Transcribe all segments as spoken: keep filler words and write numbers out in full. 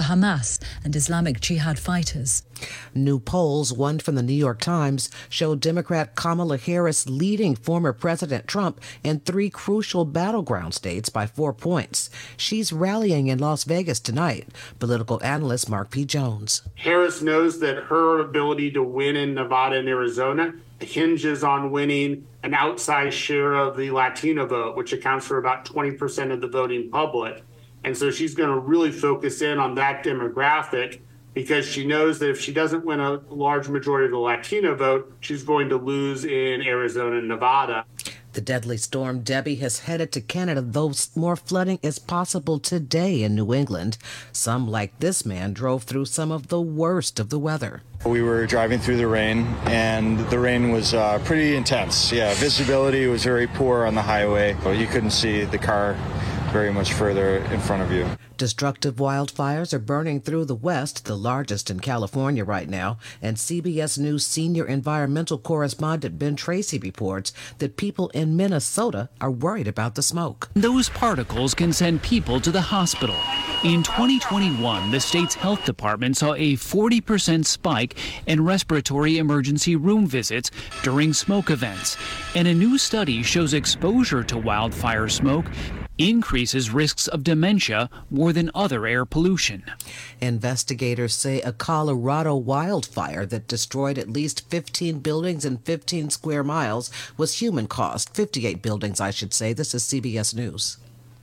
Hamas and Islamic Jihad fighters. New polls, one from the New York Times, show Democrat Kamala Harris leading former President Trump in three crucial battleground states by four points. She's rallying in Las Vegas tonight. Political analyst Mark P. Jones. Harris knows that her ability to win in Nevada and Arizona hinges on winning an outsized share of the Latino vote, which accounts for about twenty percent of the voting public. And so she's going to really focus in on that demographic, because she knows that if she doesn't win a large majority of the Latino vote, she's going to lose in Arizona and Nevada. The deadly storm Debbie has headed to Canada, though more flooding is possible today in New England. Some, like this man, drove through some of the worst of the weather. We were driving through the rain, and the rain was uh, pretty intense. Yeah, visibility was very poor on the highway. You couldn't see the car very much further in front of you. Destructive wildfires are burning through the West, the largest in California right now, and C B S News senior environmental correspondent Ben Tracy reports that people in Minnesota are worried about the smoke. Those particles can send people to the hospital. In twenty twenty-one, the state's health department saw a forty percent spike in respiratory emergency room visits during smoke events, and a new study shows exposure to wildfire smoke increases risks of dementia more than other air pollution. Investigators say a Colorado wildfire that destroyed at least fifteen buildings in fifteen square miles was human caused. fifty-eight buildings, I should say. This is C B S News.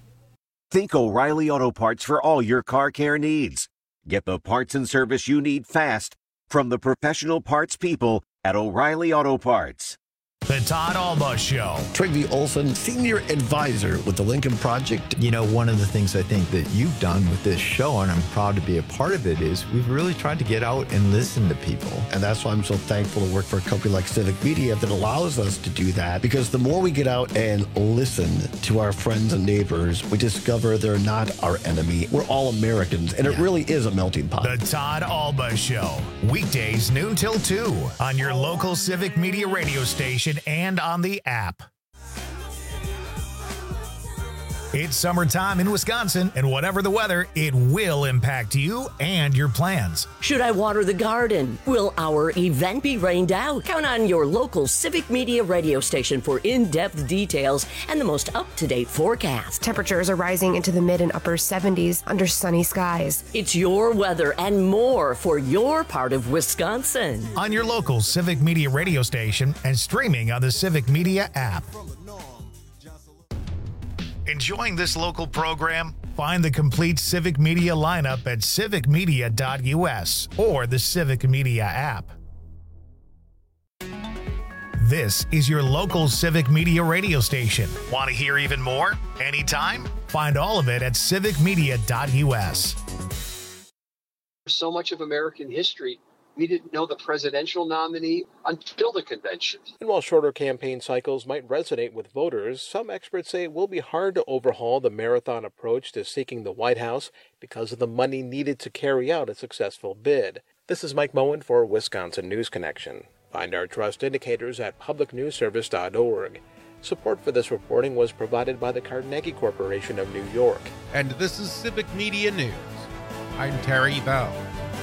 Think O'Reilly Auto Parts for all your car care needs. Get the parts and service you need fast from the professional parts people at O'Reilly Auto Parts. The Todd Alba Show. Trygve Olson, Senior Advisor with the Lincoln Project. You know, one of the things I think that you've done with this show, and I'm proud to be a part of it, is we've really tried to get out and listen to people. And that's why I'm so thankful to work for a company like Civic Media that allows us to do that. Because the more we get out and listen to our friends and neighbors, we discover they're not our enemy. We're all Americans, and yeah. It really is a melting pot. The Todd Alba Show. Weekdays noon till two on your local Civic Media radio station and on the app. It's summertime in Wisconsin, and whatever the weather, it will impact you and your plans. Should I water the garden? Will our event be rained out? Count on your local Civic Media radio station for in-depth details and the most up-to-date forecast. Temperatures are rising into the mid and upper seventies under sunny skies. It's your weather and more for your part of Wisconsin. On your local Civic Media radio station and streaming on the Civic Media app. Enjoying this local program? Find the complete Civic Media lineup at civic media dot u s or the Civic Media app. This is your local Civic Media radio station. Want to hear even more? Anytime? Find all of it at civic media dot u s. So much of American history, we didn't know the presidential nominee until the convention. And while shorter campaign cycles might resonate with voters, some experts say it will be hard to overhaul the marathon approach to seeking the White House because of the money needed to carry out a successful bid. This is Mike Moen for Wisconsin News Connection. Find our trust indicators at public news service dot org. Support for this reporting was provided by the Carnegie Corporation of New York. And this is Civic Media News. I'm Terry Bell.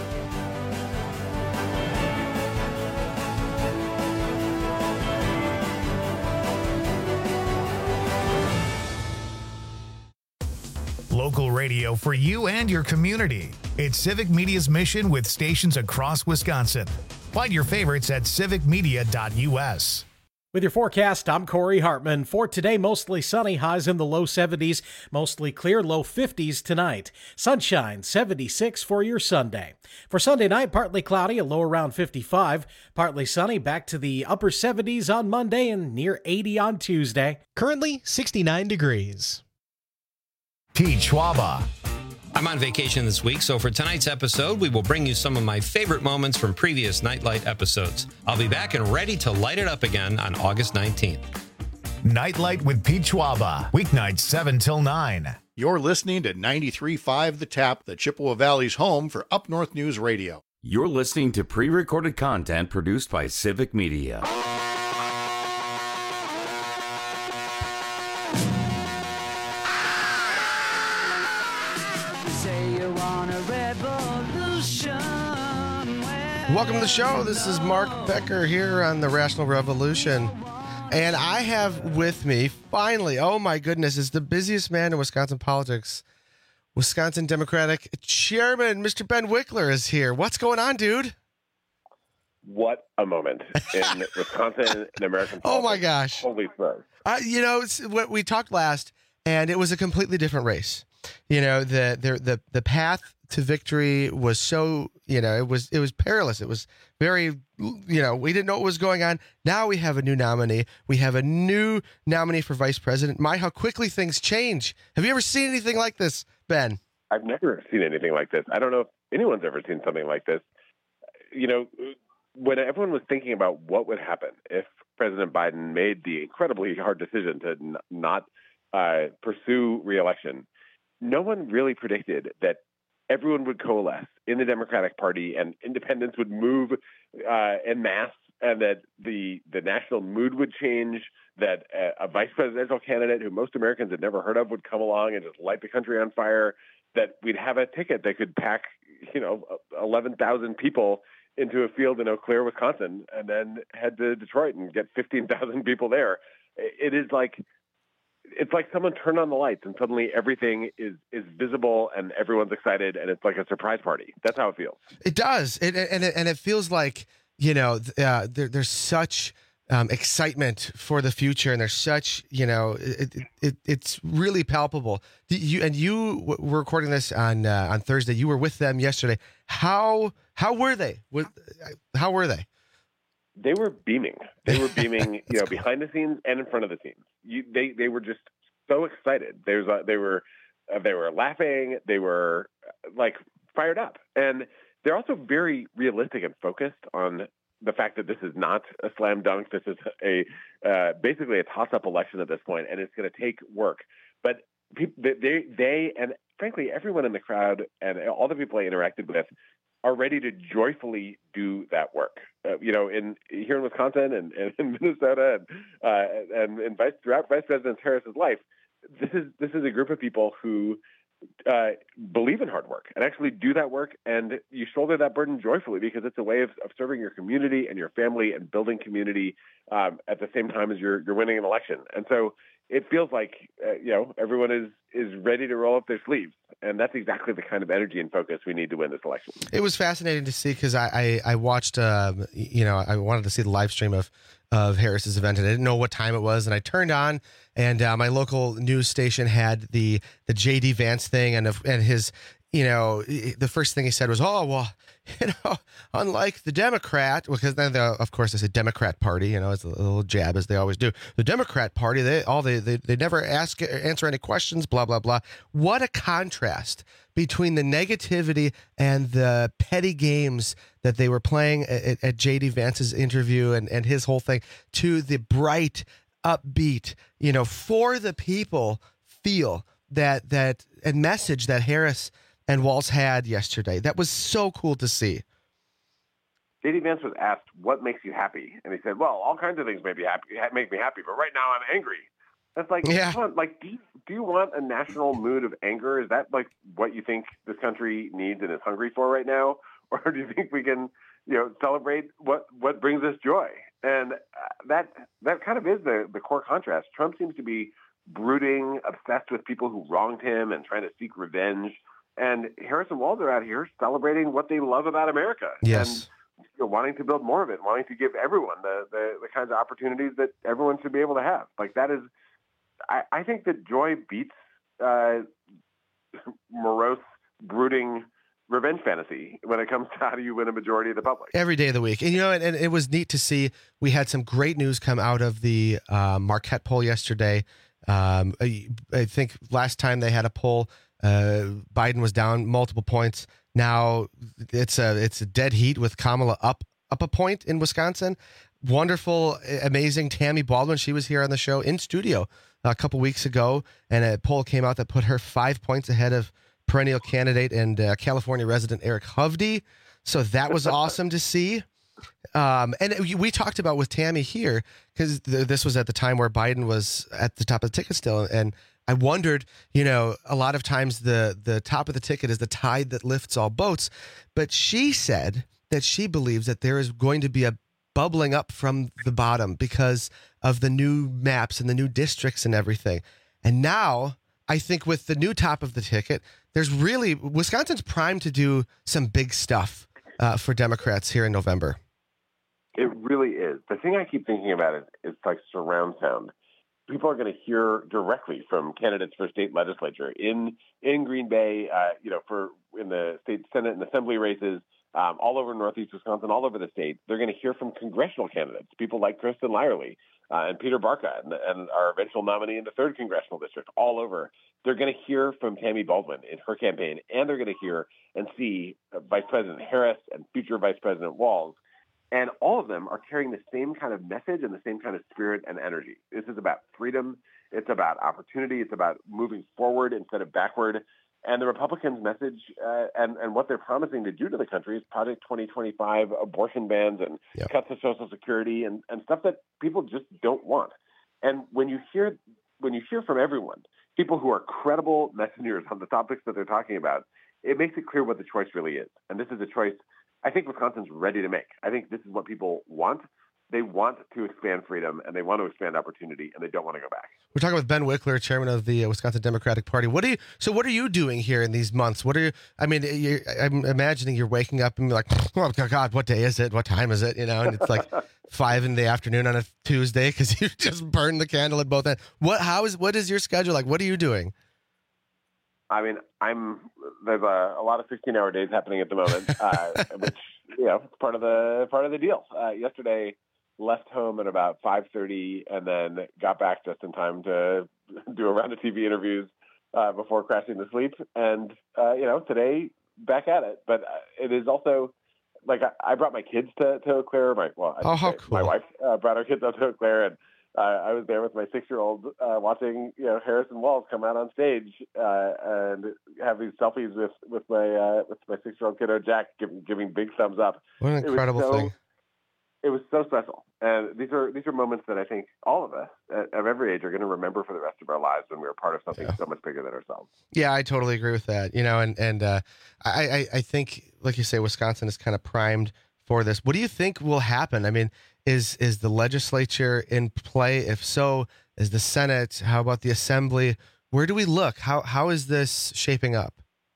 Local radio for you and your community. It's Civic Media's mission with stations across Wisconsin. Find your favorites at civic media dot u s. With your forecast, I'm Corey Hartman. For today, mostly sunny, highs in the low seventies, mostly clear, low fifties tonight. Sunshine, seventy-six for your Sunday. For Sunday night, partly cloudy, a low around fifty-five. Partly sunny, back to the upper seventies on Monday and near eighty on Tuesday. Currently, sixty-nine degrees. Pete Schwaba. I'm on vacation this week, so for tonight's episode, we will bring you some of my favorite moments from previous Nightlight episodes. I'll be back and ready to light it up again on August nineteenth. Nightlight with Pete Schwaba, weeknights seven till nine. You're listening to ninety-three point five The Tap, the Chippewa Valley's home for Up North News Radio. You're listening to pre-recorded content produced by Civic Media. Say you want a Red Bull Welcome to the show. This is Mark Becker here on the Rational Revolution. And I have with me, finally, oh my goodness, is the busiest man in Wisconsin politics. Wisconsin Democratic Chairman, Mister Ben Wickler is here. What's going on, dude? What a moment in Wisconsin and American politics. Oh my gosh. Holy smokes. Uh, you know, it's, what we talked last, and it was a completely different race. You know, the the the, the path to victory was so, you know, it was it was perilous. It was very, you know, we didn't know what was going on. Now we have a new nominee. We have a new nominee for vice president. My, how quickly things change. Have you ever seen anything like this, Ben? I've never seen anything like this. I don't know if anyone's ever seen something like this. You know, when everyone was thinking about what would happen if President Biden made the incredibly hard decision to n- not uh, pursue re-election, no one really predicted that everyone would coalesce in the Democratic Party and independents would move uh, en masse, and that the the national mood would change, that a, a vice presidential candidate who most Americans had never heard of would come along and just light the country on fire, that we'd have a ticket that could pack, you know, eleven thousand people into a field in Eau Claire, Wisconsin, and then head to Detroit and get fifteen thousand people there. It is like, it's like someone turned on the lights and suddenly everything is, is visible and everyone's excited and it's like a surprise party. That's how it feels. It does. It, and, it, and it feels like, you know, uh, there, there's such um, excitement for the future, and there's such, you know, it, it, it it's really palpable. You and you were recording this on uh, on Thursday. You were with them yesterday. How how were they? How were they? They were beaming. They were beaming, you know, cool. Behind the scenes and in front of the scenes. You, they they were just so excited. There's uh, they were uh, they were laughing. They were uh, like fired up, and they're also very realistic and focused on the fact that this is not a slam dunk. This is a uh, basically a toss-up election at this point, and it's going to take work. But people, they they and frankly everyone in the crowd and all the people I interacted with are ready to joyfully do that work. Uh, you know, in here in Wisconsin and, and in Minnesota and uh, and, and vice, throughout Vice President Harris's life, this is this is a group of people who uh, believe in hard work and actually do that work, and you shoulder that burden joyfully because it's a way of, of serving your community and your family and building community um, at the same time as you're you're winning an election. And so it feels like uh, you know everyone is is ready to roll up their sleeves, and that's exactly the kind of energy and focus we need to win this election. It was fascinating to see because I, I I watched um, you know I wanted to see the live stream of of Harris's event, and I didn't know what time it was, and I turned on, and uh, my local news station had the the J D Vance thing, and and his. You know, the first thing he said was, "Oh, well, you know, unlike the Democrat," because then, the, of course, it's a Democrat Party. You know, it's a little jab as they always do. The Democrat Party, they all they they, they never ask answer any questions. Blah blah blah. What a contrast between the negativity and the petty games that they were playing at, at J D Vance's interview and and his whole thing, to the bright, upbeat, you know, for the people feel that that and message that Harris and Walz had yesterday. That was so cool to see. J D Vance was asked, "What makes you happy?" And he said, "Well, all kinds of things make me happy. Make me happy, but right now I'm angry." That's like, yeah. Come on, like, do you, do you want a national mood of anger? Is that like what you think this country needs and is hungry for right now, or do you think we can, you know, celebrate what what brings us joy? And uh, that that kind of is the the core contrast. Trump seems to be brooding, obsessed with people who wronged him, and trying to seek revenge. And Harris and Walz are out here celebrating what they love about America. Yes. And you know, wanting to build more of it, wanting to give everyone the, the, the kinds of opportunities that everyone should be able to have. Like that is, I, I think that joy beats uh, morose, brooding revenge fantasy when it comes to how do you win a majority of the public. Every day of the week. And, you know, and, and it was neat to see. We had some great news come out of the uh, Marquette poll yesterday. Um, I, I think last time they had a poll, Uh, Biden was down multiple points. Now it's a it's a dead heat with Kamala up up a point in Wisconsin. Wonderful, amazing Tammy Baldwin. She was here on the show in studio a couple weeks ago, and a poll came out that put her five points ahead of perennial candidate and uh, California resident Eric Hovde. So that was awesome to see. Um, and we talked about with Tammy here because th- this was at the time where Biden was at the top of the ticket still, and I wondered, you know, a lot of times the the top of the ticket is the tide that lifts all boats. But she said that she believes that there is going to be a bubbling up from the bottom because of the new maps and the new districts and everything. And now I think with the new top of the ticket, there's really, Wisconsin's primed to do some big stuff uh, for Democrats here in November. It really is. The thing I keep thinking about is it's like surround sound. People are going to hear directly from candidates for state legislature in in Green Bay, uh, you know, for in the state Senate and Assembly races, um, all over Northeast Wisconsin, all over the state. They're going to hear from congressional candidates, people like Kristen Lyerly uh, and Peter Barca, and, and our eventual nominee in the third congressional district, all over. They're going to hear from Tammy Baldwin in her campaign, and they're going to hear and see uh, Vice President Harris and future Vice President Walz. And all of them are carrying the same kind of message and the same kind of spirit and energy. This is about freedom. It's about opportunity. It's about moving forward instead of backward. And the Republicans' message uh, and, and what they're promising to do to the country is Project twenty twenty-five, abortion bans and yep. cuts to Social Security and, and stuff that people just don't want. And when you hear when you hear from everyone, people who are credible messengers on the topics that they're talking about, it makes it clear what the choice really is. And this is a choice I think Wisconsin's ready to make. I think this is what people want. They want to expand freedom, and they want to expand opportunity, and they don't want to go back. We're talking with Ben Wickler, chairman of the Wisconsin Democratic Party. What do you? So, what are you doing here in these months? What are you? I mean, you're, I'm imagining you're waking up and you're like, "Oh God, what day is it? What time is it?" You know, and it's like five in the afternoon on a Tuesday because you just burned the candle at both ends. What? How is? What is your schedule like? What are you doing? I mean, I'm there's a, a lot of sixteen-hour days happening at the moment, uh, which you know, it's part of the part of the deal. Uh, yesterday, left home at about five thirty, and then got back just in time to do a round of T V interviews uh, before crashing to sleep. And uh, you know, today back at it. But it is also like I, I brought my kids to, to Eau Claire. My well, I oh, how cool. my wife uh, brought our kids up to Eau Claire, and Uh, I was there with my six-year-old uh, watching, you know, Harrison Walz come out on stage uh, and have these selfies with with my uh, with my six-year-old kiddo Jack, giving giving big thumbs up. What an incredible it was so, thing! It was so special, and these are these are moments that I think all of us at, of every age are going to remember for the rest of our lives when we were part of something yeah. so much bigger than ourselves. Yeah, I totally agree with that. You know, and and uh, I, I I think, like you say, Wisconsin is kind of primed for this. What do you think will happen? I mean. Is is the legislature in play? If so, is the Senate? How about the Assembly? Where do we look? How how is this shaping up?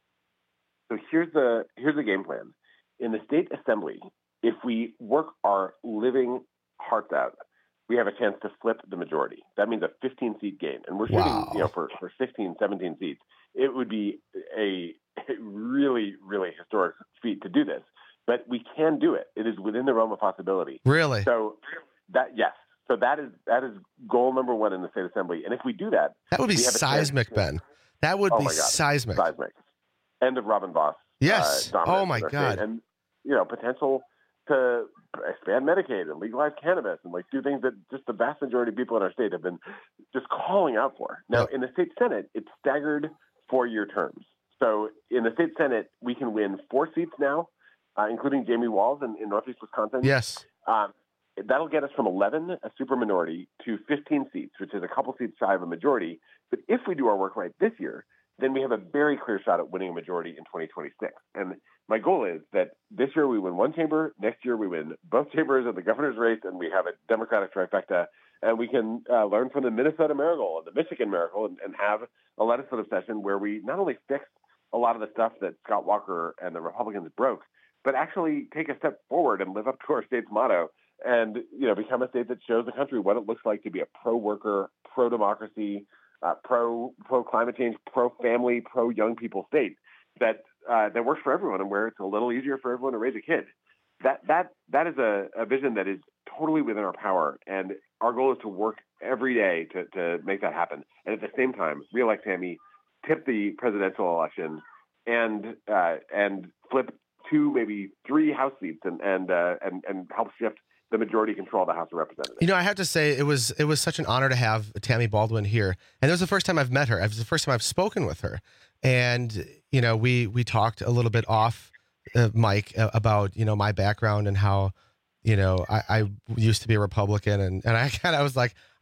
So here's the here's the game plan. In the state assembly, if we work our living hearts out, we have a chance to flip the majority. That means a fifteen seat gain, and we're shooting wow. you know for for sixteen, seventeen seats. It would be a, a really really historic feat to do this. But we can do it. It is within the realm of possibility. Really? So that yes. So that is that is goal number one in the state assembly. And if we do that, that would be seismic, to, Ben. That would oh be my God, seismic. Seismic. End of Robin Voss. Yes. Uh, oh my God. And you know, potential to expand Medicaid and legalize cannabis and like do things that just the vast majority of people in our state have been just calling out for. Now, yep. in the state Senate, it's staggered four-year terms. So in the state Senate, we can win four seats now. Uh, including Jamie Walz in, in Northeast Wisconsin. Yes. Um, that'll get us from eleven, a superminority, to fifteen seats, which is a couple seats shy of a majority. But if we do our work right this year, then we have a very clear shot at winning a majority in twenty twenty-six. And my goal is that this year we win one chamber, next year we win both chambers of the governor's race, and we have a Democratic trifecta, and we can uh, learn from the Minnesota miracle and the Michigan miracle and, and have a legislative session where we not only fix a lot of the stuff that Scott Walker and the Republicans broke, but actually take a step forward and live up to our state's motto and, you know, become a state that shows the country what it looks like to be a pro-worker, pro-democracy, uh, pro, pro-climate change, pro-family, pro-young people state that uh, that works for everyone and where it's a little easier for everyone to raise a kid. That that that is a, a vision that is totally within our power, and our goal is to work every day to, to make that happen. And at the same time, reelect Tammy, tip the presidential election, and uh, and flip two, maybe three House seats and and uh, and and help shift the majority control of the House of Representatives. You know, I have to say it was it was such an honor to have Tammy Baldwin here, and it was the first time I've met her. It was the first time I've spoken with her, and you know, we we talked a little bit off uh, mic about you know my background and how you know I, I used to be a Republican, and and I kind of was like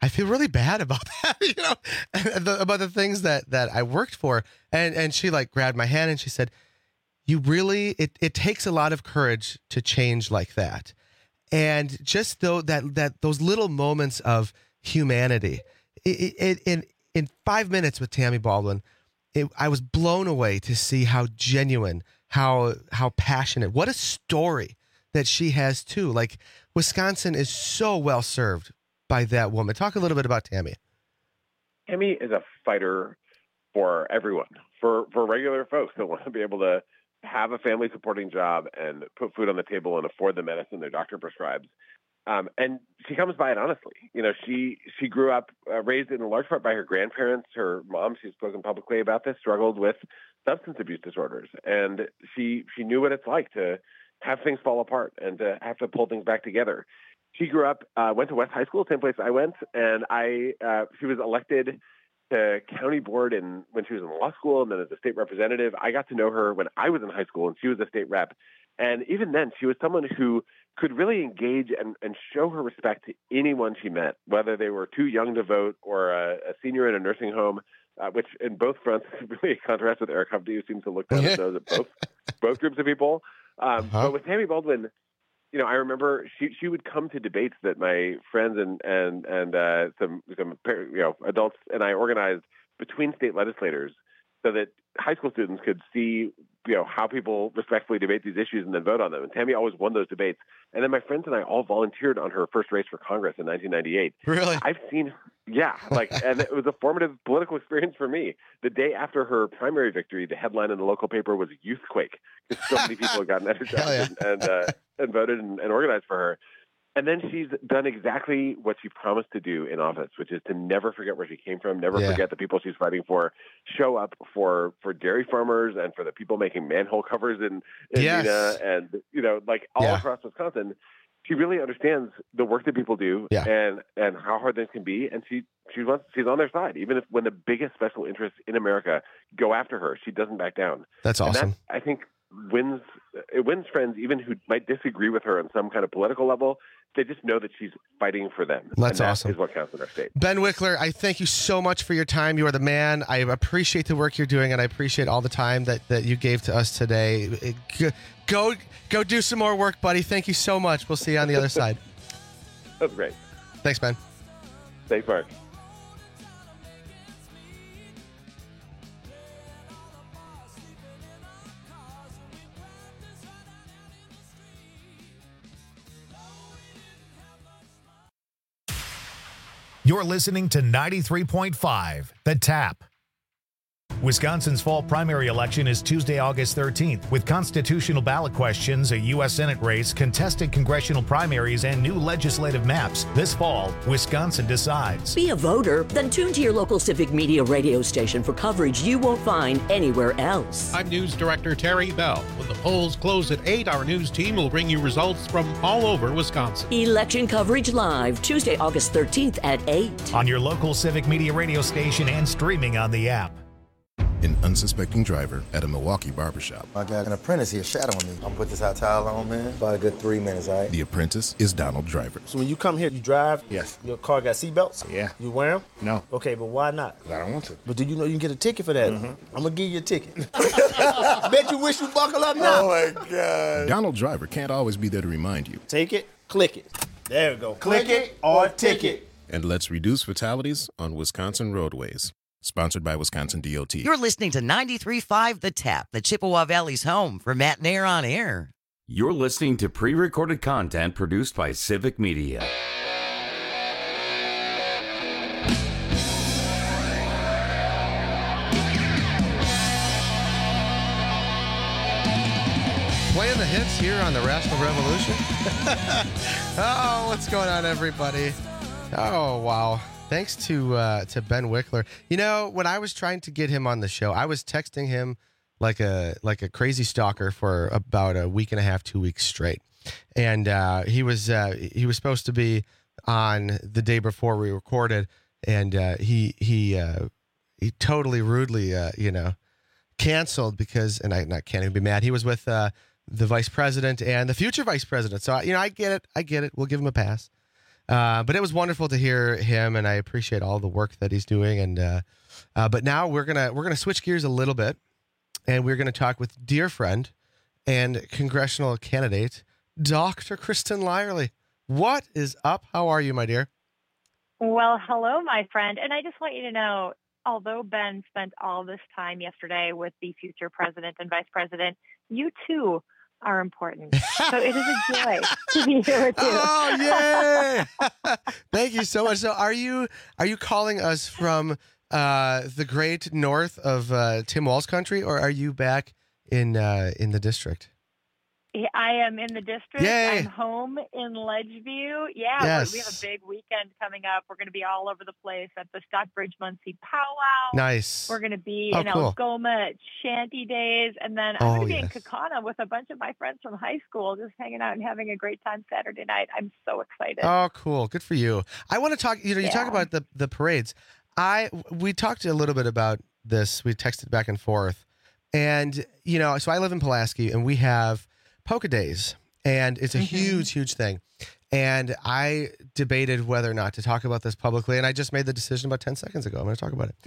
I feel really bad about that, you know, the, about the things that, that I worked for. And, and she like grabbed my hand and she said, you really, it, it takes a lot of courage to change like that. And just though that, that those little moments of humanity, it, it, in, in five minutes with Tammy Baldwin, it, I was blown away to see how genuine, how, how passionate, what a story that she has too. Like Wisconsin is so well served by that woman. Talk a little bit about Tammy. Tammy is a fighter for everyone, for, for regular folks that want to be able to have a family supporting job and put food on the table and afford the medicine their doctor prescribes. Um, and she comes by it honestly. You know, she, she grew up, uh, raised in large part by her grandparents. Her mom, she's spoken publicly about this, struggled with substance abuse disorders. And she, she knew what it's like to have things fall apart and to have to pull things back together. She grew up, uh, went to West High School, same place I went, and I uh, she was elected to county board in, when she was in law school and then as a state representative. I got to know her when I was in high school and she was a state rep. And even then, she was someone who could really engage and, and show her respect to anyone she met, whether they were too young to vote or a, a senior in a nursing home, uh, which in both fronts is really a contrast with Eric Hovde, who seems to look down his nose at both, both groups of people. Um, uh-huh. But with Tammy Baldwin, you know, I remember she she would come to debates that my friends and and and uh, some some you know adults and I organized between state legislators, so that high school students could see you know how people respectfully debate these issues and then vote on them. And Tammy always won those debates. And then my friends and I all volunteered on her first race for Congress in nineteen ninety-eight. Really? I've seen, yeah, like, and it was a formative political experience for me. The day after her primary victory, the headline in the local paper was "Youthquake," because so many people had gotten energized yeah. and and, uh, and voted and, and organized for her. And then she's done exactly what she promised to do in office, which is to never forget where she came from, never yeah. forget the people she's fighting for, show up for, for dairy farmers and for the people making manhole covers in, in yes. Neenah and, you know, like all yeah. across Wisconsin. She really understands the work that people do yeah. and, and how hard things can be. And she, she wants, she's on their side. Even if when the biggest special interests in America go after her, she doesn't back down. That's awesome. And that, I think, wins it wins friends even who might disagree with her on some kind of political level. They just know that she's fighting for them. That's and that awesome. Is what counts in our state. Ben Wickler, I thank you so much for your time. You are the man. I appreciate the work you're doing, and I appreciate all the time that, that you gave to us today. Go go do some more work, buddy. Thank you so much. We'll see you on the other side. That's great. Thanks, Ben. Thanks, Mark. You're listening to ninety-three point five, The Tap. Wisconsin's fall primary election is Tuesday, August thirteenth, with constitutional ballot questions, a U S Senate race, contested congressional primaries, and new legislative maps. This fall, Wisconsin decides. Be a voter? Then tune to your local Civic Media radio station for coverage you won't find anywhere else. I'm News Director Terry Bell. When the polls close at eight, our news team will bring you results from all over Wisconsin. Election coverage live, Tuesday, August thirteenth at eight. On your local Civic Media radio station and streaming on the app. An unsuspecting driver at a Milwaukee barbershop. I got an apprentice here shadowing me. I'm gonna put this hot towel on, man. About a good three minutes, all right? The apprentice is Donald Driver. So when you come here, you drive? Yes. Your car got seatbelts? Yeah. You wear them? No. Okay, but why not? I don't want to. But do you know you can get a ticket for that? Mm-hmm. I'm gonna give you a ticket. Bet you wish you buckle up now. Oh my God. Donald Driver can't always be there to remind you. Take it, click it. There we go. Click, click it or ticket. And let's reduce fatalities on Wisconsin roadways. Sponsored by Wisconsin D O T. You're listening to ninety-three point five The Tap, the Chippewa Valley's home for Matt and Air on Air. You're listening to pre-recorded content produced by Civic Media. Playing the hits here on the Rational Revolution. Oh, what's going on, everybody? Oh, wow. Thanks to uh, to Ben Wickler. You know, when I was trying to get him on the show, I was texting him like a like a crazy stalker for about a week and a half, two weeks straight. And uh, he was uh, he was supposed to be on the day before we recorded, and uh, he he uh, he totally rudely uh, you know canceled because, and I not can't even be mad. He was with uh, the vice president and the future vice president. So you know, I get it, I get it. We'll give him a pass. Uh, but it was wonderful to hear him, and I appreciate all the work that he's doing. And uh, uh, but now we're gonna we're gonna switch gears a little bit, and we're gonna talk with dear friend and congressional candidate Doctor Kristen Lyerly. What is up? How are you, my dear? Well, hello, my friend. And I just want you to know, although Ben spent all this time yesterday with the future president and vice president, you too are important. So it is a joy to be here with you. Oh, yay! Thank you so much. So are you are you calling us from uh, the great north of uh, Tim Walz country, or are you back in uh, in the district? I am in the district. Yay. I'm home in Ledgeview. Yeah, Yes. we have a big weekend coming up. We're going to be all over the place at the Stockbridge Muncie Powwow. Nice. We're going to be Oh, in cool. Algoma at Shanty Days. And then I'm Oh, going to be yes. in Kaukauna with a bunch of my friends from high school, just hanging out and having a great time Saturday night. I'm so excited. Oh, cool. Good for you. I want to talk, you know, you talk Yeah. about the, the parades. I, we talked a little bit about this. We texted back and forth. And, you know, so I live in Pulaski and we have Polka Days, and it's a Mm-hmm. huge, huge thing. And I debated whether or not to talk about this publicly. And I just made the decision about ten seconds ago. I'm going to talk about it.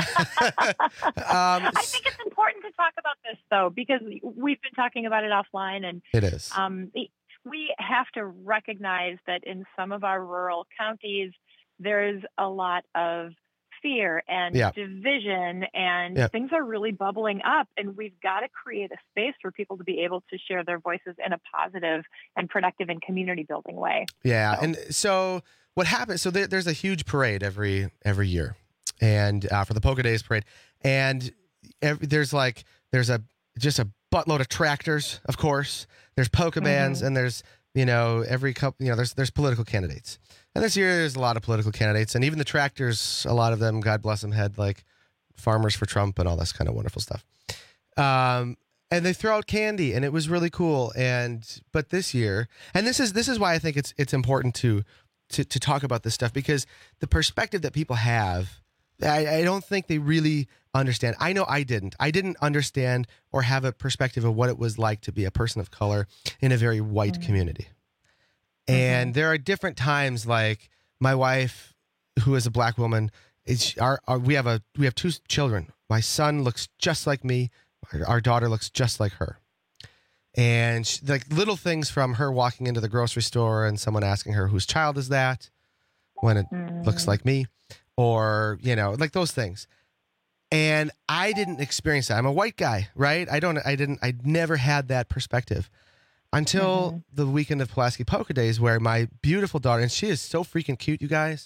um, I think it's important to talk about this, though, because we've been talking about it offline. And It is. Um, we have to recognize that in some of our rural counties, there's a lot of fear and Yeah. division, and Yeah. things are really bubbling up. And we've got to create a space for people to be able to share their voices in a positive and productive and community building way. Yeah, and so what happens? So there, there's a huge parade every every year, and uh, for the Polka Days parade, and every, there's like there's a just a buttload of tractors, of course. There's polka bands, and there's you know every couple you know there's there's political candidates, and this year there's a lot of political candidates, and even the tractors, a lot of them, God bless them, had like Farmers for Trump and all this kind of wonderful stuff. Um, and they throw out candy, and it was really cool. And but this year, and this is this is why I think it's it's important to to to talk about this stuff, because the perspective that people have, I, I don't think they really understand. I know I didn't. I didn't understand or have a perspective of what it was like to be a person of color in a very white mm-hmm. community. And there are different times, like my wife, who is a black woman, is our, our we have a we have two children. My son looks just like me. Our, our daughter looks just like her. And she, like little things from her walking into the grocery store and someone asking her whose child is that, when it mm. looks like me, or you know, like those things. And I didn't experience that. I'm a white guy, right? I don't. I didn't. I never had that perspective until mm-hmm. the weekend of Pulaski Polka Days, where my beautiful daughter, and she is so freaking cute, you guys.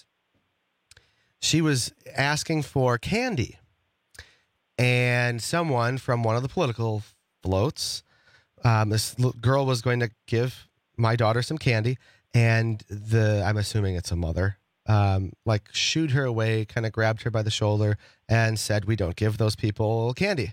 She was asking for candy, and someone from one of the political floats, um, this girl was going to give my daughter some candy, and the I'm assuming it's a mother. Um, like shooed her away, kind of grabbed her by the shoulder and said, "We don't give those people candy."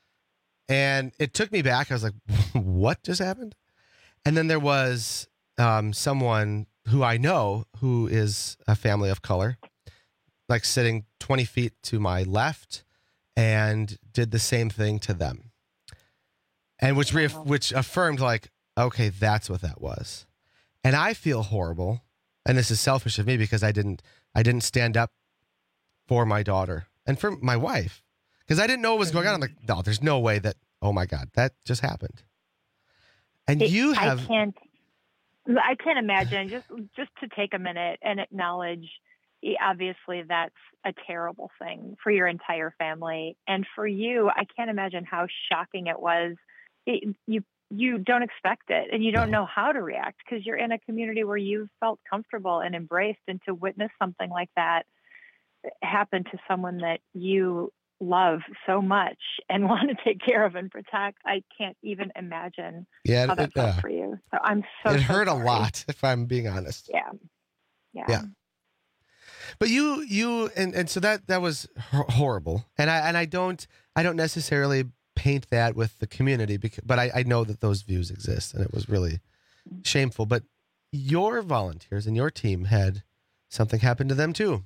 And it took me back. I was like, what just happened? And then there was um, someone who I know who is a family of color, like sitting twenty feet to my left, and did the same thing to them. And which, re- which affirmed like, okay, that's what that was. And I feel horrible. And this is selfish of me because I didn't I didn't stand up for my daughter and for my wife, because I didn't know what was going on. I'm like, no, there's no way that, oh my God, that just happened. And it, you have I can't I can't imagine, just just to take a minute and acknowledge, obviously that's a terrible thing for your entire family. And for you, I can't imagine how shocking it was. It, you you don't expect it, and you don't know how to react because you're in a community where you've felt comfortable and embraced, and to witness something like that happen to someone that you love so much and want to take care of and protect, I can't even imagine yeah, how that it, felt uh, for you. So I'm so It so hurt sorry. a lot, if I'm being honest. Yeah. Yeah. Yeah. But you, you, and, and so that, that was hor- horrible. And I, and I don't, I don't necessarily paint that with the community, because, but I, I know that those views exist, and it was really shameful. But your volunteers and your team had something happen to them too.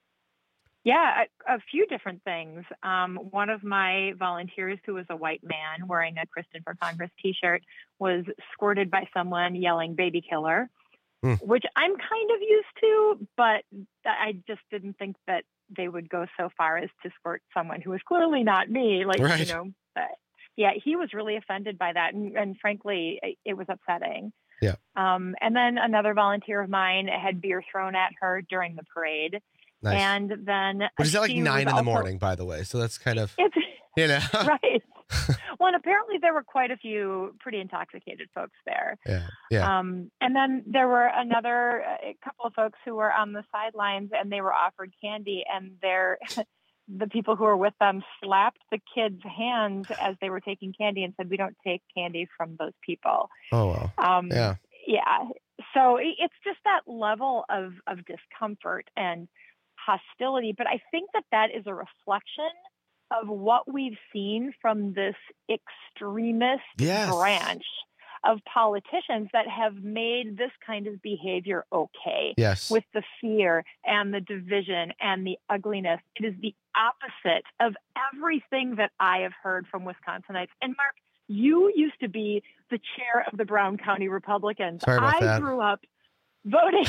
Yeah, a, a few different things. Um, one of my volunteers, who was a white man wearing a Kristen for Congress t-shirt, was squirted by someone yelling "baby killer." mm. which I'm kind of used to, but I just didn't think that they would go so far as to squirt someone who was clearly not me. Like, right. you know, but yeah, he was really offended by that. And, and frankly, it, it was upsetting. Yeah. Um, and then another volunteer of mine had beer thrown at her during the parade. Nice. And then which is at like nine in the morning, by the way. So that's kind of, it's, you know, right. Well, and apparently there were quite a few pretty intoxicated folks there. Yeah, yeah. Um, and then there were another a couple of folks who were on the sidelines, and they were offered candy, and they're, the people who were with them slapped the kids' hands as they were taking candy and said, "We don't take candy from those people." Oh, wow. Um, yeah. Yeah. So it's just that level of, of discomfort and hostility. But I think that that is a reflection of what we've seen from this extremist yes. branch of politicians that have made this kind of behavior okay. Yes. With the fear and the division and the ugliness. It is the opposite of everything that I have heard from Wisconsinites. And Mark, you used to be the chair of the Brown County Republicans. Sorry about I that. grew up voting.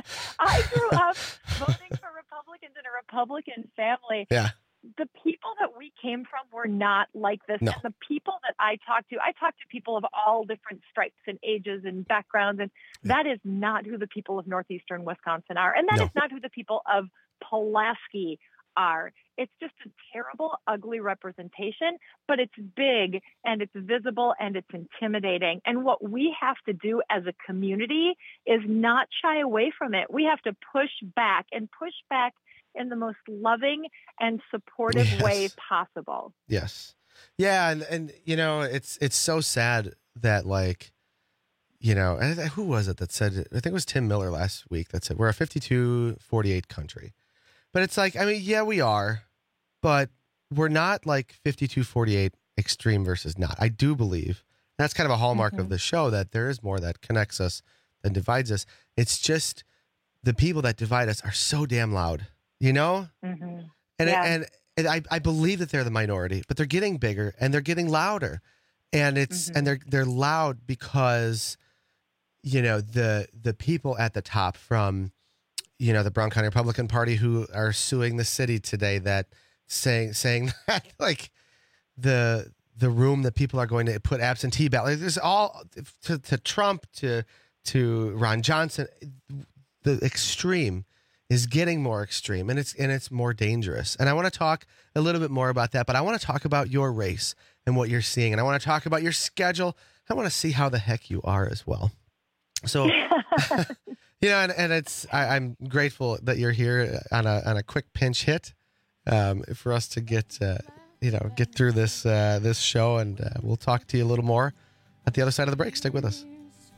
I grew up voting for Republicans in a Republican family. Yeah. The people that we came from were not like this. No. And the people that I talked to, I talked to people of all different stripes and ages and backgrounds. And yeah. that is not who the people of northeastern Wisconsin are. And that no. is not who the people of Pulaski are. It's just a terrible, ugly representation, but it's big and it's visible and it's intimidating. And what we have to do as a community is not shy away from it. We have to push back and push back in the most loving and supportive yes. way possible. Yes. Yeah. And, and, you know, it's, it's so sad that, like, you know, who was it that said, I think it was Tim Miller last week that said, we're a fifty-two forty-eight country. But it's like, I mean, yeah, we are, but we're not like fifty-two forty-eight extreme versus not. I do believe that's kind of a hallmark mm-hmm. of the show, that there is more that connects us than divides us. It's just the people that divide us are so damn loud. You know, mm-hmm. and yeah. and, and I, I believe that they're the minority, but they're getting bigger and they're getting louder, and it's mm-hmm. and they're they're loud because, you know, the the people at the top from, you know, the Brown County Republican Party who are suing the city today, that saying saying that like the the room that people are going to put absentee ballot, there's all to, to Trump to to Ron Johnson, the extreme is getting more extreme, and it's and it's more dangerous. And I want to talk a little bit more about that, but I want to talk about your race and what you're seeing, and I want to talk about your schedule. I want to see how the heck you are as well. So, you know, and, and it's I, I'm grateful that you're here on a on a quick pinch hit um, for us to get uh, you know get through this uh, this show, and uh, we'll talk to you a little more at the other side of the break. Stick with us.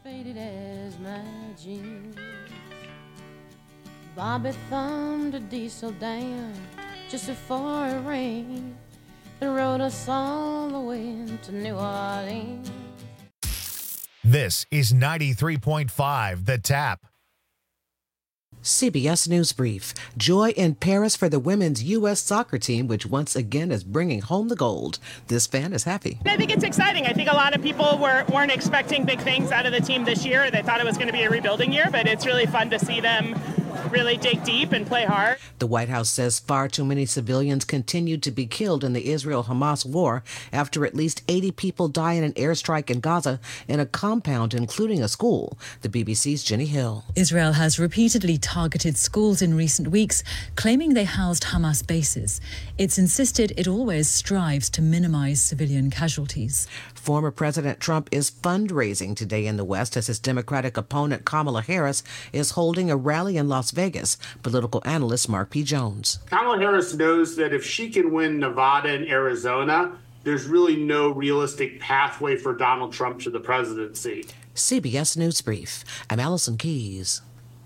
Bobby thumbed a diesel down just before it rained and rode us all the way to New Orleans. This is ninety-three point five The Tap. C B S News Brief. Joy in Paris for the women's U S soccer team, which once again is bringing home the gold. This fan is happy. I think it's exciting. I think a lot of people were, weren't expecting big things out of the team this year. They thought it was going to be a rebuilding year, but it's really fun to see them really dig deep and play hard. The White House says far too many civilians continued to be killed in the Israel-Hamas war after at least eighty people died in an airstrike in Gaza in a compound, including a school. The B B C's Jenny Hill. Israel has repeatedly targeted schools in recent weeks, claiming they housed Hamas bases. It's insisted it always strives to minimize civilian casualties. Former President Trump is fundraising today in the West as his Democratic opponent Kamala Harris is holding a rally in Las Vegas. Political analyst Mark P. Jones. Kamala Harris knows that if she can win Nevada and Arizona, there's really no realistic pathway for Donald Trump to the presidency. C B S News Brief. I'm Allison Keys.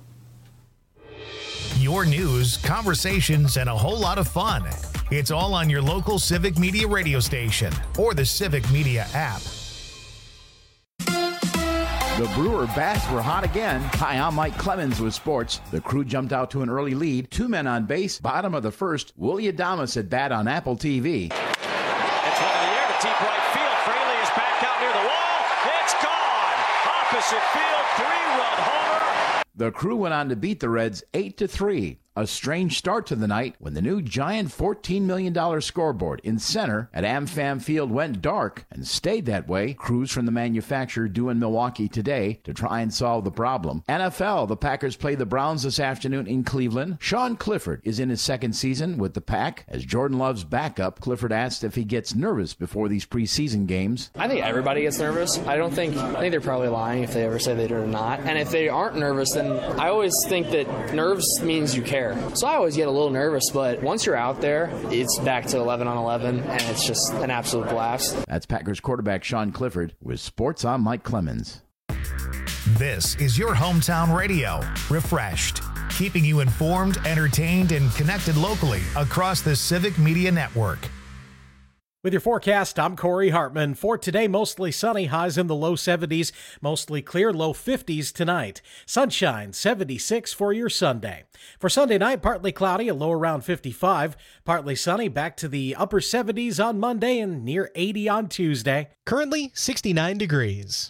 Your news, conversations, and a whole lot of fun. It's all on your local Civic Media radio station or the Civic Media app. The Brewer bats were hot again. Hi, I'm Mike Clemens with sports. The Crew jumped out to an early lead. Two men on base. Bottom of the first. Willie Adames at bat on Apple T V. It's one in the air to deep right field. Fraley is back out near the wall. It's gone. Hop opposite field, three-run homer. The Crew went on to beat the Reds eight to three. A strange start to the night when the new giant fourteen million dollars scoreboard in center at AmFam Field went dark and stayed that way. Crews from the manufacturer due in Milwaukee today to try and solve the problem. N F L, the Packers play the Browns this afternoon in Cleveland. Sean Clifford is in his second season with the Pack. As Jordan Love's backup, Clifford asked if he gets nervous before these preseason games. I think everybody gets nervous. I don't think, I think they're probably lying if they ever say they do or not. And if they aren't nervous, then I always think that nerves means you care. So I always get a little nervous, but once you're out there, it's back to eleven on eleven, and it's just an absolute blast. That's Packers quarterback Sean Clifford with Sports on Mike Clemens. This is your hometown radio, refreshed, keeping you informed, entertained, and connected locally across the Civic Media Network. With your forecast, I'm Corey Hartman. For today, mostly sunny, highs in the low seventies, mostly clear, low fifties tonight. Sunshine, seventy-six for your Sunday. For Sunday night, partly cloudy, a low around fifty-five. Partly sunny, back to the upper seventies on Monday and near eighty on Tuesday. Currently sixty-nine degrees.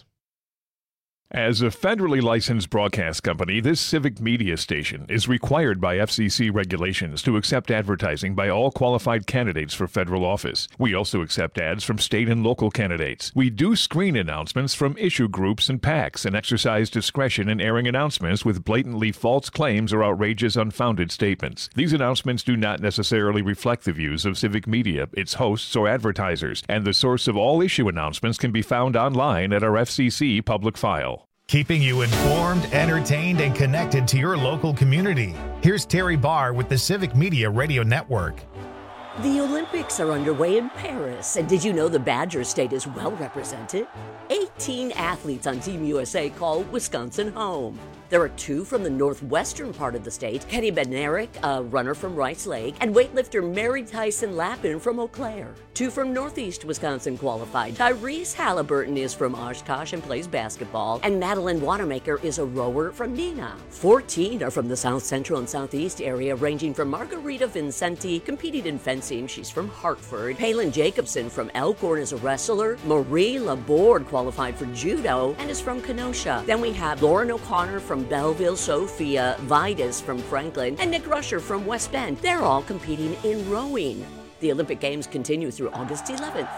As a federally licensed broadcast company, this Civic Media station is required by F C C regulations to accept advertising by all qualified candidates for federal office. We also accept ads from state and local candidates. We do screen announcements from issue groups and PACs and exercise discretion in airing announcements with blatantly false claims or outrageous, unfounded statements. These announcements do not necessarily reflect the views of Civic Media, its hosts, or advertisers, and the source of all issue announcements can be found online at our F C C public file. Keeping you informed, entertained, and connected to your local community. Here's Terry Barr with the Civic Media Radio Network. The Olympics are underway in Paris, and did you know the Badger State is well represented? eighteen athletes on Team U S A call Wisconsin home. There are two from the northwestern part of the state, Kenny Bednarik, a runner from Rice Lake, and weightlifter Mary Tyson Lappin from Eau Claire. Two from northeast Wisconsin qualified. Tyrese Halliburton is from Oshkosh and plays basketball, and Madeline Wanamaker is a rower from Neenah. fourteen are from the south central and southeast area, ranging from Margarita Vincenti, competing in fencing, she's from Hartford. Palin Jacobson from Elkhorn is a wrestler. Marie Laborde qualified for judo and is from Kenosha. Then we have Lauren O'Connor from Belleville, Sophia Vidas from Franklin, and Nick Rusher from West Bend. They're all competing in rowing. The Olympic Games continue through August eleventh.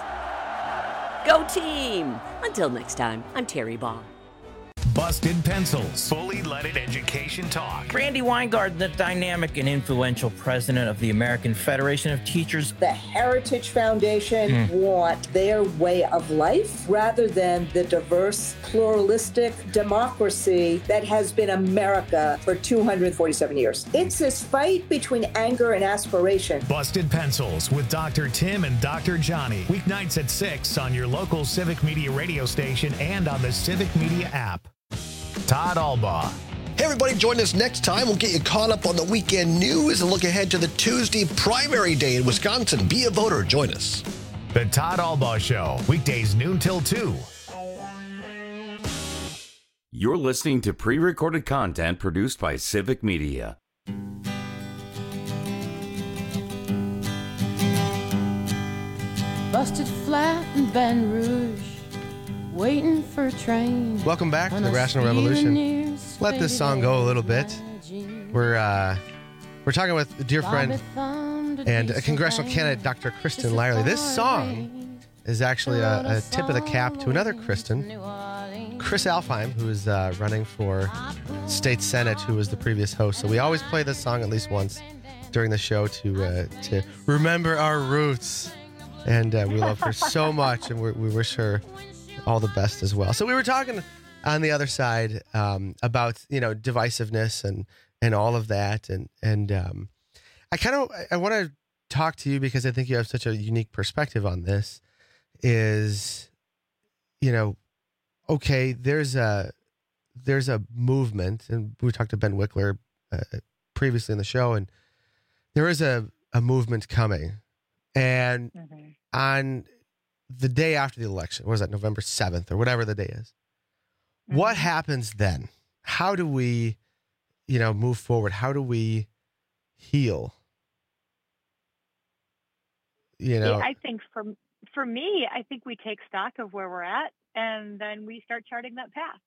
Go team! Until next time, I'm Terry Baugh. Busted Pencils, fully leaded education talk. Randy Weingart, the dynamic and influential president of the American Federation of Teachers. The Heritage Foundation Mm. want their way of life rather than the diverse, pluralistic democracy that has been America for two hundred forty-seven years. It's this fight between anger and aspiration. Busted Pencils with Doctor Tim and Doctor Johnny. Weeknights at six on your local Civic Media radio station and on the Civic Media app. Todd Albaugh. Hey, everybody, join us next time. We'll get you caught up on the weekend news and look ahead to the Tuesday primary day in Wisconsin. Be a voter. Join us. The Todd Albaugh Show, weekdays noon till two. You're listening to pre-recorded content produced by Civic Media. Busted flat in Baton Rouge, waiting for a train. Welcome back to the Rational Revolution. Let this song go a little bit. We're uh, we're talking with a dear friend and a congressional candidate, Doctor Kristen Lyerly. This song is actually a, a tip of the cap to another Kristen, Chris Alfheim, who is uh, running for state senate, who was the previous host. So we always play this song at least once during the show to uh, to remember our roots. And uh, we love her so much, and we're, we wish her all the best as well. So we were talking on the other side um, about, you know, divisiveness and, and all of that. And, and um, I kind of, I want to talk to you because I think you have such a unique perspective on this is, you know, okay, there's a, there's a movement, and we talked to Ben Wickler uh, previously in the show, and there is a, a movement coming. And mm-hmm. on the day after the election, what is that, November seventh or whatever the day is, mm-hmm. what happens then? How do we, you know, move forward? How do we heal? You know, I think for, for me, I think we take stock of where we're at and then we start charting that path.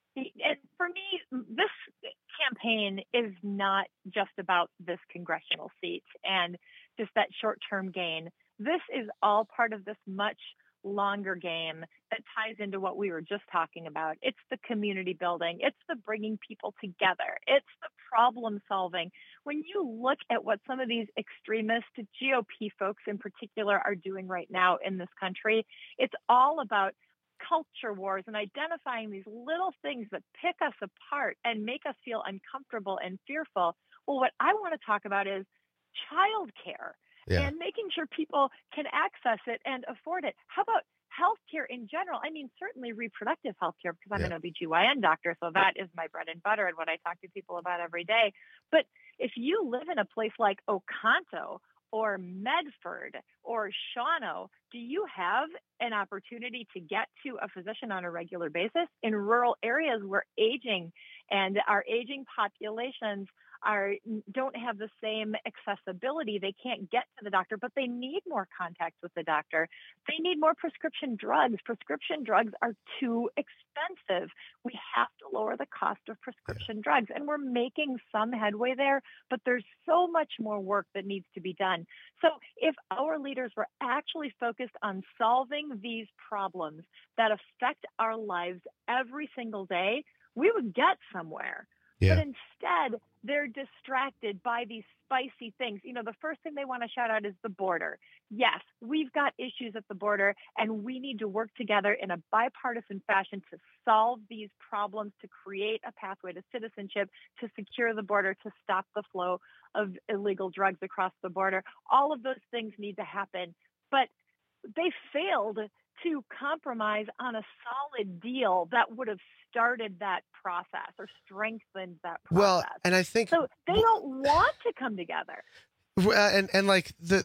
And for me, this campaign is not just about this congressional seat and just that short-term gain. This is all part of this much longer game that ties into what we were just talking about. It's the community building. It's the bringing people together. It's the problem solving. When you look at what some of these extremist G O P folks in particular are doing right now in this country, it's all about culture wars and identifying these little things that pick us apart and make us feel uncomfortable and fearful. Well, what I want to talk about is childcare. Yeah. And making sure people can access it and afford it. How about healthcare in general? I mean, certainly reproductive healthcare, because I'm yeah. an O B G Y N doctor, so that is my bread and butter and what I talk to people about every day. But if you live in a place like Oconto or Medford or Shawano, do you have an opportunity to get to a physician on a regular basis? In rural areas where aging and our aging populations are don't have the same accessibility. They can't get to the doctor, but they need more contact with the doctor. They need more prescription drugs. Prescription drugs are too expensive. We have to lower the cost of prescription drugs, and we're making some headway there, but there's so much more work that needs to be done. So if our leaders were actually focused on solving these problems that affect our lives every single day, we would get somewhere. Yeah. But instead, they're distracted by these spicy things. You know, the first thing they want to shout out is the border. Yes, we've got issues at the border, and we need to work together in a bipartisan fashion to solve these problems, to create a pathway to citizenship, to secure the border, to stop the flow of illegal drugs across the border. All of those things need to happen. But they failed to compromise on a solid deal that would have started that process or strengthened that process. Well, and I think so they don't want to come together. Uh, and and like the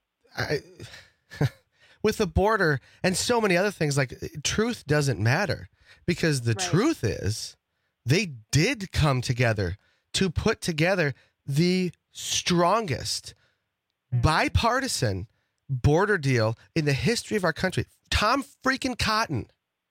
I, with the border and so many other things, like truth doesn't matter, because the right. truth is they did come together to put together the strongest mm-hmm. bipartisan border deal in the history of our country. Tom freaking Cotton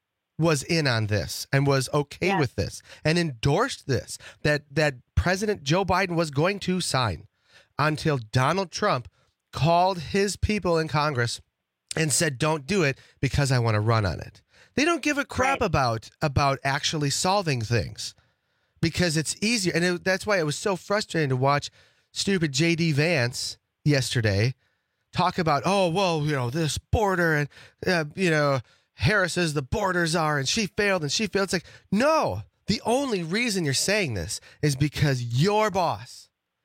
was in on this and was okay yes. with this and endorsed this, that that President Joe Biden was going to sign, until Donald Trump called his people in Congress and said, don't do it because I want to run on it. They don't give a crap right. about about actually solving things, because it's easier. And it, that's why it was so frustrating to watch stupid J D Vance yesterday talk about, oh, well, you know, this border and, uh, you know, Harris is the border czar and she failed and she failed. It's like, no, the only reason you're saying this is because your boss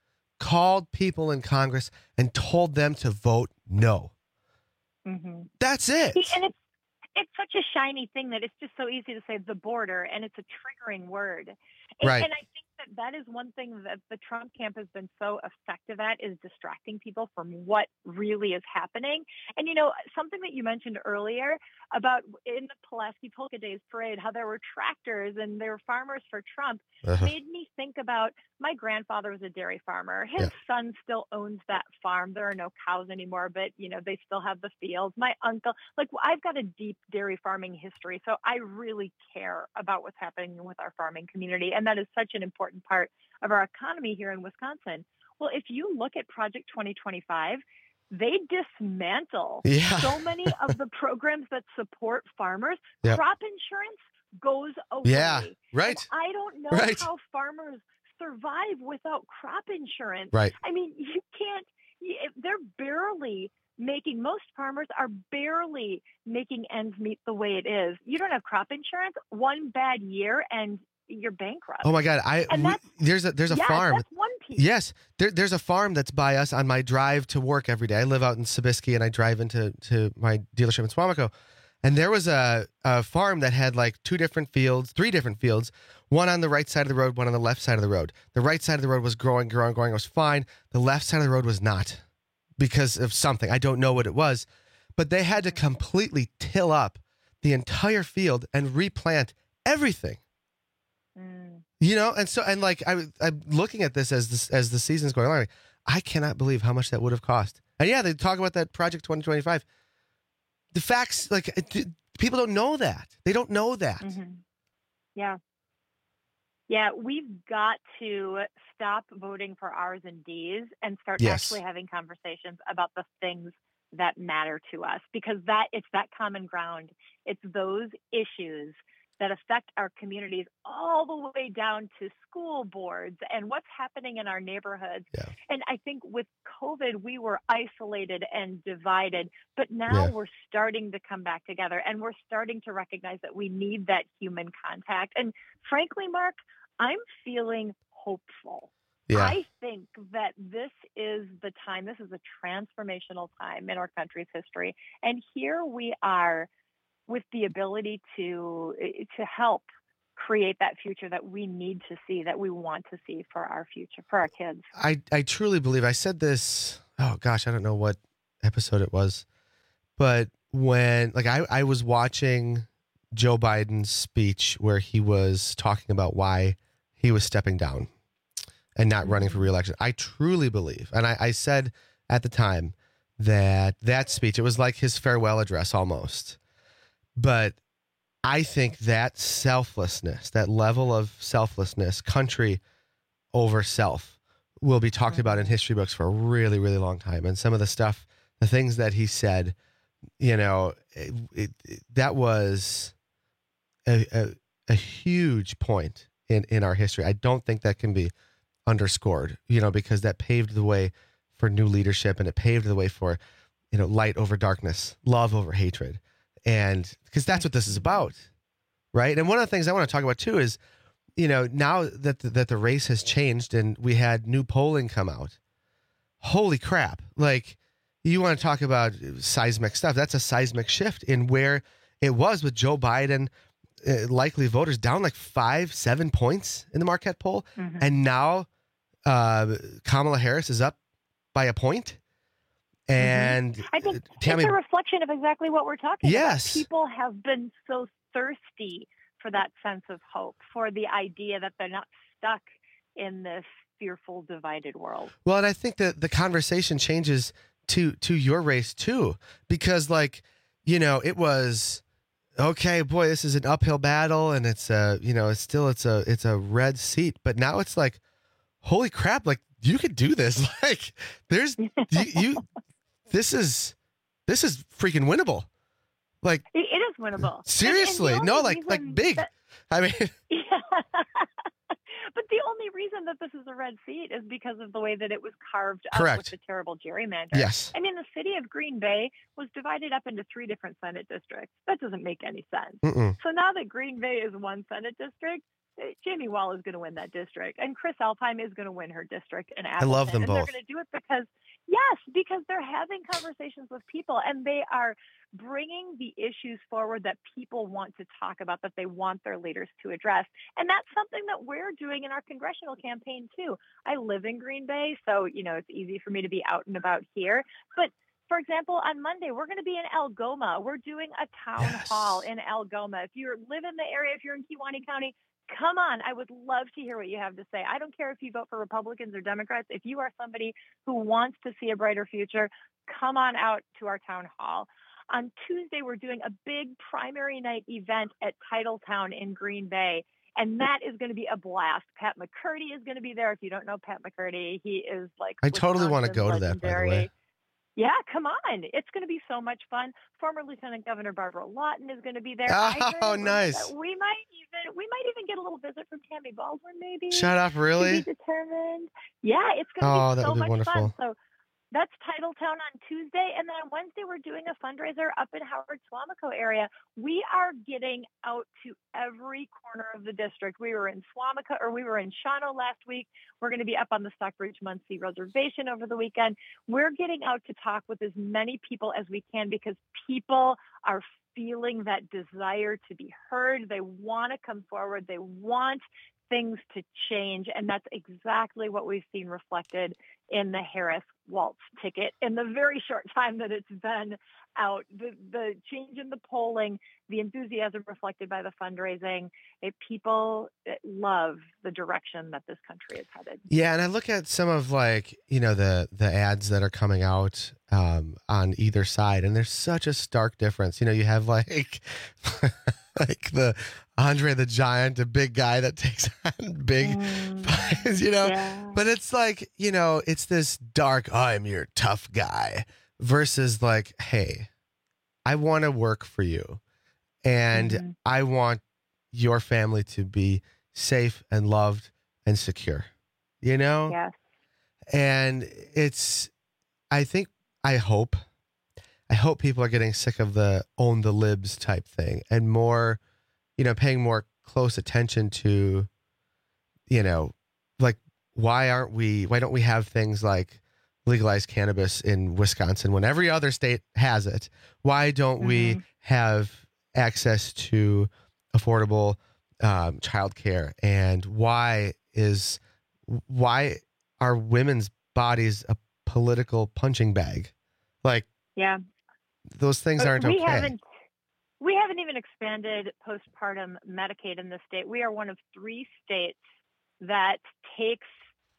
called people in Congress and told them to vote no. Mm-hmm. That's it. And it's, it's such a shiny thing that it's just so easy to say the border, and it's a triggering word. And, right. and I think that that is one thing that the Trump camp has been so effective at, is distracting people from what really is happening. And, you know, something that you mentioned earlier about in the Pulaski Polka Days parade, how there were tractors and there were farmers for Trump, uh-huh. made me think about my grandfather was a dairy farmer. His yeah. son still owns that farm. There are no cows anymore, but, you know, they still have the fields. My uncle, like, I've got a deep dairy farming history, so I really care about what's happening with our farming community. And that is such an important part of our economy here in Wisconsin. Well, if you look at Project twenty twenty-five, they dismantle yeah. so many of the programs that support farmers. Yep. Crop insurance goes away. Yeah, right. And I don't know right. how farmers survive without crop insurance. Right. I mean, you can't, they're barely making, most farmers are barely making ends meet the way it is. You don't have crop insurance, one bad year and you're bankrupt. Oh my God! I we, there's a there's a yes, farm. That's one piece. Yes, there, there's a farm that's by us on my drive to work every day. I live out in Sobieski, and I drive into to my dealership in Swamico. And there was a, a farm that had like two different fields, three different fields, one on the right side of the road, one on the left side of the road. The right side of the road was growing, growing, growing. It was fine. The left side of the road was not, because of something. I don't know what it was, but they had to completely till up the entire field and replant everything. Mm. You know, and so, and like, I, I'm looking at this as this, as the season's going on. Like, I cannot believe how much that would have cost. And yeah, they talk about that Project twenty twenty-five. The facts, like, it, people don't know that. They don't know that. Mm-hmm. Yeah. Yeah, we've got to stop voting for R's and D's and start Yes. actually having conversations about the things that matter to us, because that it's that common ground. It's those issues that affect our communities all the way down to school boards and what's happening in our neighborhoods. Yeah. And I think with COVID, we were isolated and divided, but now Yeah. we're starting to come back together, and we're starting to recognize that we need that human contact. And frankly, Mark, I'm feeling hopeful. Yeah. I think that this is the time, this is a transformational time in our country's history. And here we are with the ability to to help create that future that we need to see, that we want to see for our future, for our kids. I, I truly believe, I said this, oh gosh, I don't know what episode it was, but when, like, I, I was watching Joe Biden's speech where he was talking about why he was stepping down and not running for reelection. I truly believe, and I, I said at the time that that speech, it was like his farewell address almost. But I think that selflessness, that level of selflessness, country over self, will be talked about in history books for a really, really long time. And some of the stuff, the things that he said, you know, it, it, it, that was a, a, a huge point in, in our history. I don't think that can be underscored, you know, because that paved the way for new leadership, and it paved the way for, you know, light over darkness, love over hatred. And because that's what this is about, right? And one of the things I want to talk about too is, you know, now that the, that the race has changed and we had new polling come out, holy crap. Like, you want to talk about seismic stuff. That's a seismic shift in where it was with Joe Biden, uh, likely voters down like five, seven points in the Marquette poll. Mhm. And now uh, Kamala Harris is up by a point. And I think Tammy, it's a reflection of exactly what we're talking Yes. about. People have been so thirsty for that sense of hope, for the idea that they're not stuck in this fearful, divided world. well, and I think that the conversation changes to to your race too, because, like, you know, it was, okay, boy, this is an uphill battle, and it's a, you know, it's still it's a it's a red seat, but now it's like, holy crap, like, you could do this. Like, there's you, you this is this is freaking winnable. Like, It, it is winnable. seriously, And- and the no, only like like reason big. that- I mean, Yeah. But the only reason that this is a red seat is because of the way that it was carved up Correct. with the terrible gerrymander. Yes. I mean, the city of Green Bay was divided up into three different Senate districts. That doesn't make any sense. Mm-mm. So now that Green Bay is one Senate district, eh, Jamie Wall is going to win that district, and Chris Alpine is going to win her district in Appleton. love them and both. They're going to do it because, yes, because they're having conversations with people, and they are bringing the issues forward that people want to talk about, that they want their leaders to address. And that's something that we're doing in our congressional campaign, too. I live in Green Bay, so, you know, it's easy for me to be out and about here. But for example, on Monday, we're going to be in Algoma. We're doing a town Yes. hall in Algoma. If you live in the area, if you're in Kewaunee County, come on. I would love to hear what you have to say. I don't care if you vote for Republicans or Democrats. If you are somebody who wants to see a brighter future, come on out to our town hall. On Tuesday, we're doing a big primary night event at Titletown in Green Bay, and that is going to be a blast. Pat McCurdy is going to be there. If you don't know Pat McCurdy, he is like I totally want to Wisconsin's go to that, by the legendary- way. Yeah, come on. It's going to be so much fun. Former Lieutenant Governor Barbara Lawton is going to be there. Oh, I heard nice. We might even we might even get a little visit from Tammy Baldwin, maybe. Shut up, really? To be determined. Yeah, it's going to Oh, be that so would be much wonderful. fun. So that's Titletown on Tuesday, and then on Wednesday we're doing a fundraiser up in Howard Suamico area. We are getting out to every corner of the district. We were in Suamico, or we were in Shawano last week. We're going to be up on the Stockbridge Muncie Reservation over the weekend. We're getting out to talk with as many people as we can because people are feeling that desire to be heard. They want to come forward. They want things to change, and that's exactly what we've seen reflected in the Harris Waltz ticket in the very short time that it's been out. The the change in the polling, the enthusiasm reflected by the fundraising, it, people love the direction that this country is headed. Yeah, and I look at some of, like, you know, the the ads that are coming out um, on either side, and there's such a stark difference. You know, you have like like the Andre the Giant, a big guy that takes on big fights, you know. Yeah. But it's like, you know, it's this dark, I'm your tough guy versus like, hey, I want to work for you and Mm-hmm. I want your family to be safe and loved and secure, you know? Yes. And it's, I think, I hope, I hope people are getting sick of the own the libs type thing and more, you know, paying more close attention to, you know, like, why aren't we, why don't we have things like legalized cannabis in Wisconsin when every other state has it? Why don't Mm-hmm. we have access to affordable um, childcare? And why is, why are women's bodies a political punching bag? Like, Yeah. those things But aren't we okay. haven't we haven't even expanded postpartum Medicaid in this state. We are one of three states that takes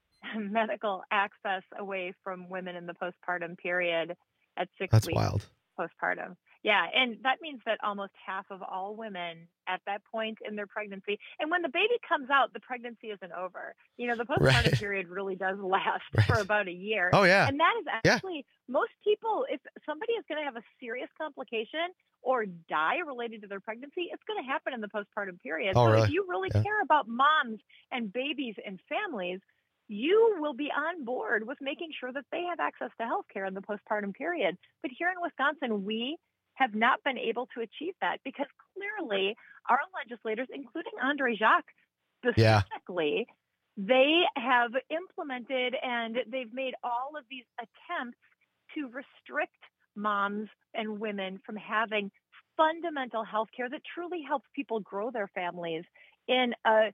medical access away from women in the postpartum period at six That's weeks wild. postpartum. Yeah, and that means that almost half of all women at that point in their pregnancy, and when the baby comes out, the pregnancy isn't over. You know, the postpartum Right. period really does last Right. for about a year. Oh, yeah. And that is Yeah. actually, most people, if somebody is going to have a serious complication or die related to their pregnancy, it's going to happen in the postpartum period. Oh, so really? if you really Yeah. care about moms and babies and families, you will be on board with making sure that they have access to health care in the postpartum period. But here in Wisconsin, we have not been able to achieve that because clearly our legislators, including Andre Jacques Yeah. specifically, they have implemented and they've made all of these attempts to restrict moms and women from having fundamental health care that truly helps people grow their families in a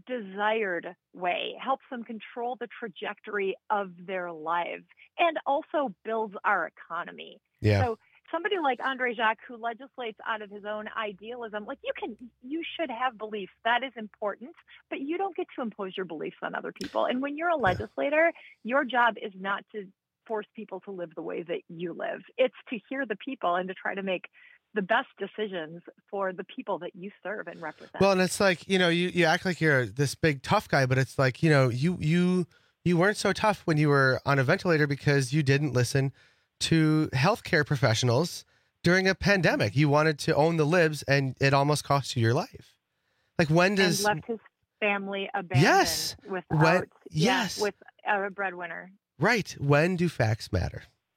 desired way, helps them control the trajectory of their lives, and also builds our economy. Yeah. So somebody like Andre Jacques, who legislates out of his own idealism, like you can, you should have beliefs. That is important, but you don't get to impose your beliefs on other people. And when you're a legislator, your job is not to force people to live the way that you live. It's to hear the people and to try to make the best decisions for the people that you serve and represent. Well, and it's like, you know, you, you act like you're this big tough guy, but it's like, you know, you you you weren't so tough when you were on a ventilator because you didn't listen to healthcare professionals during a pandemic. You wanted to own the libs and it almost cost you your life. Like, when does and left his family abandoned Yes. without When- yeah, yes. with a breadwinner. Right. When do facts matter?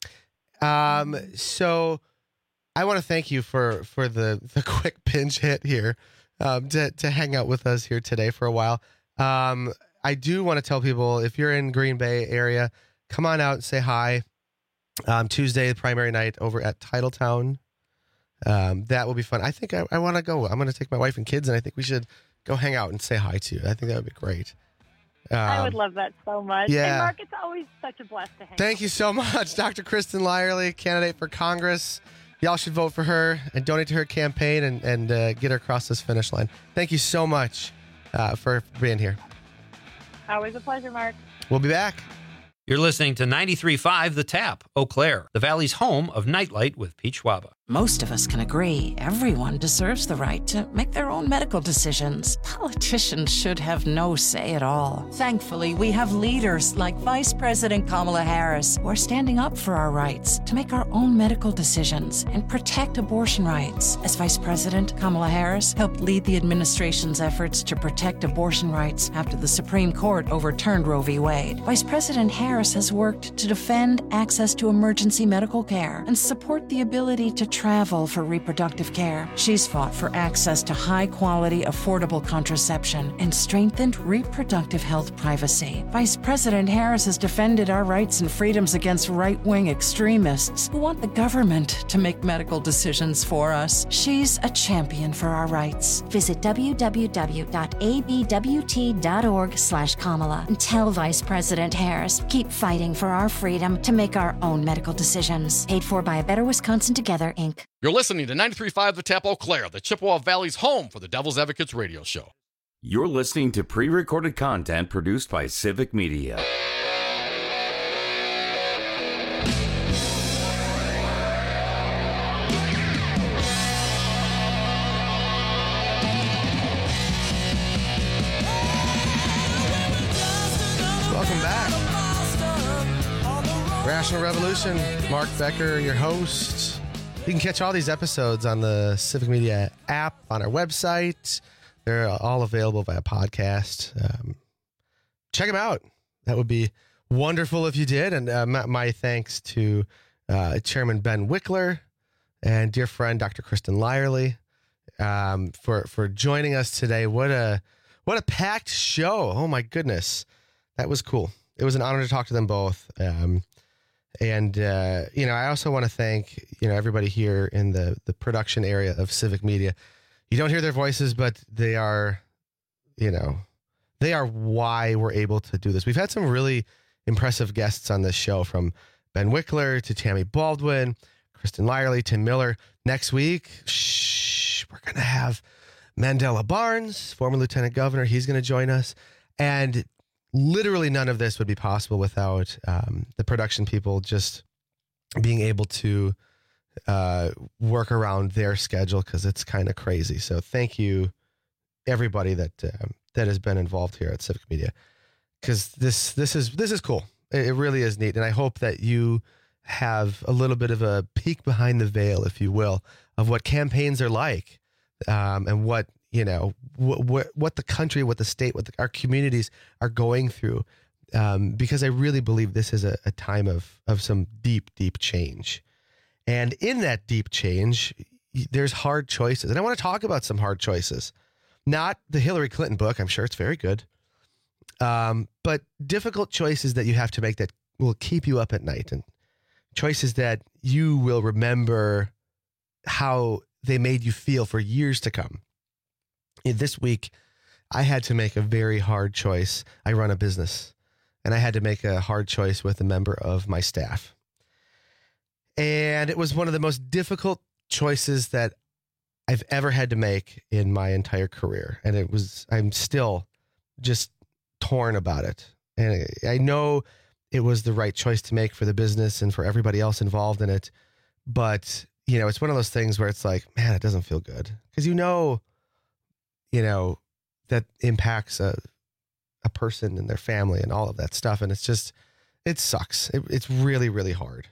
Um, so I want to thank you for, for the, the quick pinch hit here, um, to, to hang out with us here today for a while. Um, I do want to tell people, if you're in Green Bay area, come on out and say hi. Um, Tuesday, primary night over at Titletown. Um, that will be fun. I think I, I want to go. I'm going to take my wife and kids, and I think we should go hang out and say hi to you. I think that would be great. Um, I would love that so much. yeah. And Mark, it's always such a blast to hang Thank you so much, Doctor Kristen Lyerly, candidate for Congress. Y'all should vote for her and donate to her campaign and, and uh, get her across this finish line. Thank you so much uh, for being here. Always a pleasure, Mark. We'll be back. You're listening to ninety-three point five The Tap, Eau Claire, the Valley's home of Nightlight with Pete Schwaba. Most of us can agree everyone deserves the right to make their own medical decisions. Politicians should have no say at all. Thankfully, we have leaders like Vice President Kamala Harris who are standing up for our rights to make our own medical decisions and protect abortion rights. As Vice President, Kamala Harris helped lead the administration's efforts to protect abortion rights after the Supreme Court overturned Roe v. Wade. Vice President Harris has worked to defend access to emergency medical care and support the ability to travel for reproductive care. She's fought for access to high-quality, affordable contraception and strengthened reproductive health privacy. Vice President Harris has defended our rights and freedoms against right-wing extremists who want the government to make medical decisions for us. She's a champion for our rights. Visit w w w dot a b w t dot org slash Kamala and tell Vice President Harris, keep fighting for our freedom to make our own medical decisions. Paid for by A Better Wisconsin Together, Incorporated. You're listening to ninety-three point five The Tap, Eau Claire, the Chippewa Valley's home for the Devil's Advocates radio show. You're listening to pre-recorded content produced by Civic Media. back. Rational Revolution, Mark Becker, your host. You can catch all these episodes on the Civic Media app, on our website. They're all available via podcast. Um, check them out. That would be wonderful if you did. And uh, my, my thanks to uh, Chairman Ben Wickler and dear friend Doctor Kristen Lyerly um, for for joining us today. What a what a packed show! Oh my goodness, that was cool. It was an honor to talk to them both. Um, and uh, you know, I also want to thank you know everybody here in the the production area of Civic Media. You don't hear their voices, but they are, you know, they are why we're able to do this. We've had some really impressive guests on this show, from Ben Wickler to Tammy Baldwin, Kristen Lyerly, Tim Miller. Next week, shh, we're going to have Mandela Barnes, former lieutenant governor. He's going to join us. And literally none of this would be possible without um, the production people just being able to uh, work around their schedule, because it's kind of crazy. So thank you, everybody that uh, that has been involved here at Civic Media, because this this is this is cool. It, it really is neat, and I hope that you have a little bit of a peek behind the veil, if you will, of what campaigns are like, um, and what you know wh- wh- what the country, what the state, what the, our communities are going through. Um, because I really believe this is a, a time of of some deep, deep change. And in that deep change, there's hard choices. And I want to talk about some hard choices. Not the Hillary Clinton book. I'm sure it's very good. Um, but difficult choices that you have to make that will keep you up at night, and choices that you will remember how they made you feel for years to come. This week, I had to make a very hard choice. I run a business, and I had to make a hard choice with a member of my staff. And it was one of the most difficult choices that I've ever had to make in my entire career. And it was, I'm still just torn about it. And I know it was the right choice to make for the business and for everybody else involved in it. But, you know, it's one of those things where it's like, man, it doesn't feel good. Because you know, you know, that impacts a, a person and their family and all of that stuff. And it's just, it sucks. It, it's really, really hard.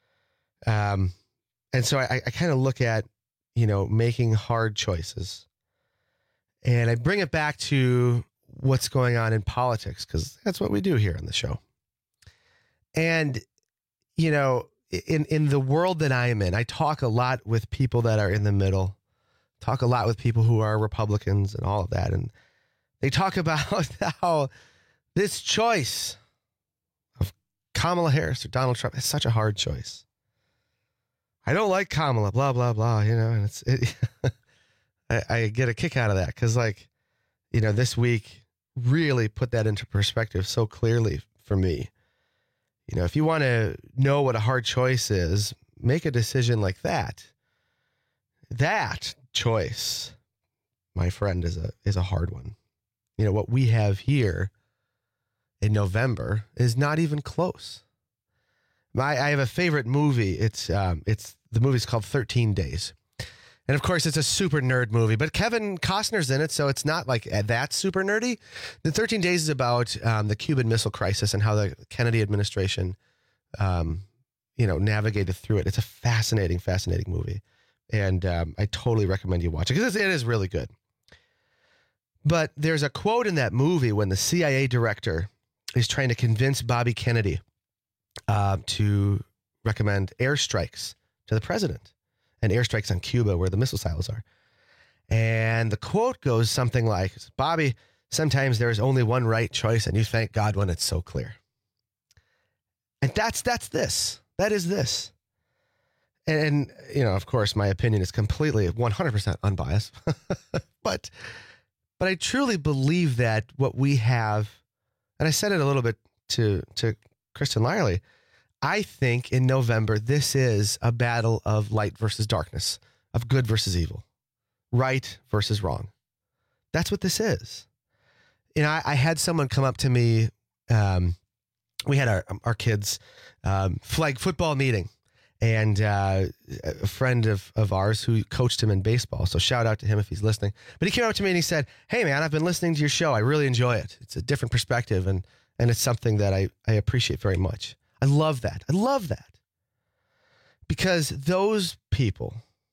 Um, and so I, I kind of look at, you know, making hard choices, and I bring it back to what's going on in politics, because that's what we do here on the show. And, you know, in, in the world that I am in, I talk a lot with people that are in the middle, talk a lot with people who are Republicans and all of that. And they talk about how this choice of Kamala Harris or Donald Trump is such a hard choice. I don't like Kamala, blah, blah, blah, you know, and it's, it, I, I get a kick out of that, because, like, you know, this week really put that into perspective so clearly for me. You know, if you want to know what a hard choice is, make a decision like that. That choice, my friend, is a is a hard one. You know, what we have here in November is not even close. My, I have a favorite movie. It's um, it's the movie's called thirteen days. And of course, it's a super nerd movie, but Kevin Costner's in it, so it's not like that super nerdy. The thirteen days is about um, the Cuban Missile Crisis and how the Kennedy administration, um, you know, navigated through it. It's a fascinating, fascinating movie. And um, I totally recommend you watch it, because it is really good. But there's a quote in that movie when the C I A director is trying to convince Bobby Kennedy Uh, to recommend airstrikes to the president, and airstrikes on Cuba where the missile silos are. And the quote goes something like, Bobby, sometimes there is only one right choice, and you thank God when it's so clear. And that's that's this. That is this. And, and you know, of course, my opinion is completely one hundred percent unbiased. but but I truly believe that what we have, and I said it a little bit to to Kristen Lyerly, I think in November, this is a battle of light versus darkness, of good versus evil, right versus wrong. That's what this is. You know, I, I had someone come up to me. Um, we had our our kids' um, flag football meeting, and uh, a friend of, of ours who coached him in baseball. So shout out to him if he's listening. But he came up to me and he said, "Hey, man, I've been listening to your show. I really enjoy it. It's a different perspective, and And it's something that I, I appreciate very much. I love that. I love that. Because those people,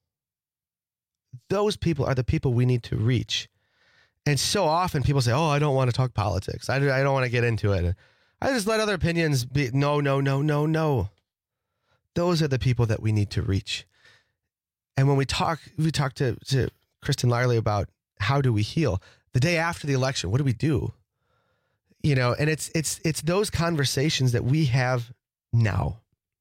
those people are the people we need to reach. And so often people say, oh, I don't want to talk politics. I, I don't want to get into it. I just let other opinions be. No, no, no, no, no. Those are the people that we need to reach. And when we talk, we talked to, to Kristen Larley about how do we heal? The day after the election, what do we do? You know, and it's it's it's those conversations that we have now.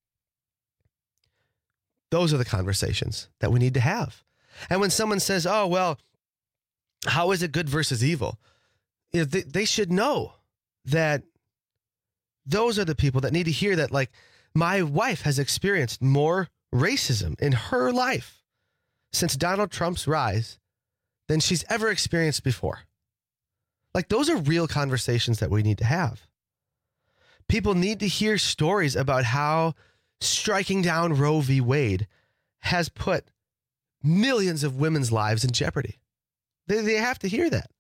Those are the conversations that we need to have. And when someone says, oh, well, how is it good versus evil? You know, they, they should know that those are the people that need to hear that, like, my wife has experienced more racism in her life since Donald Trump's rise than she's ever experienced before. Like, those are real conversations that we need to have. People need to hear stories about how striking down Roe v. Wade has put millions of women's lives in jeopardy. They, they have to hear that.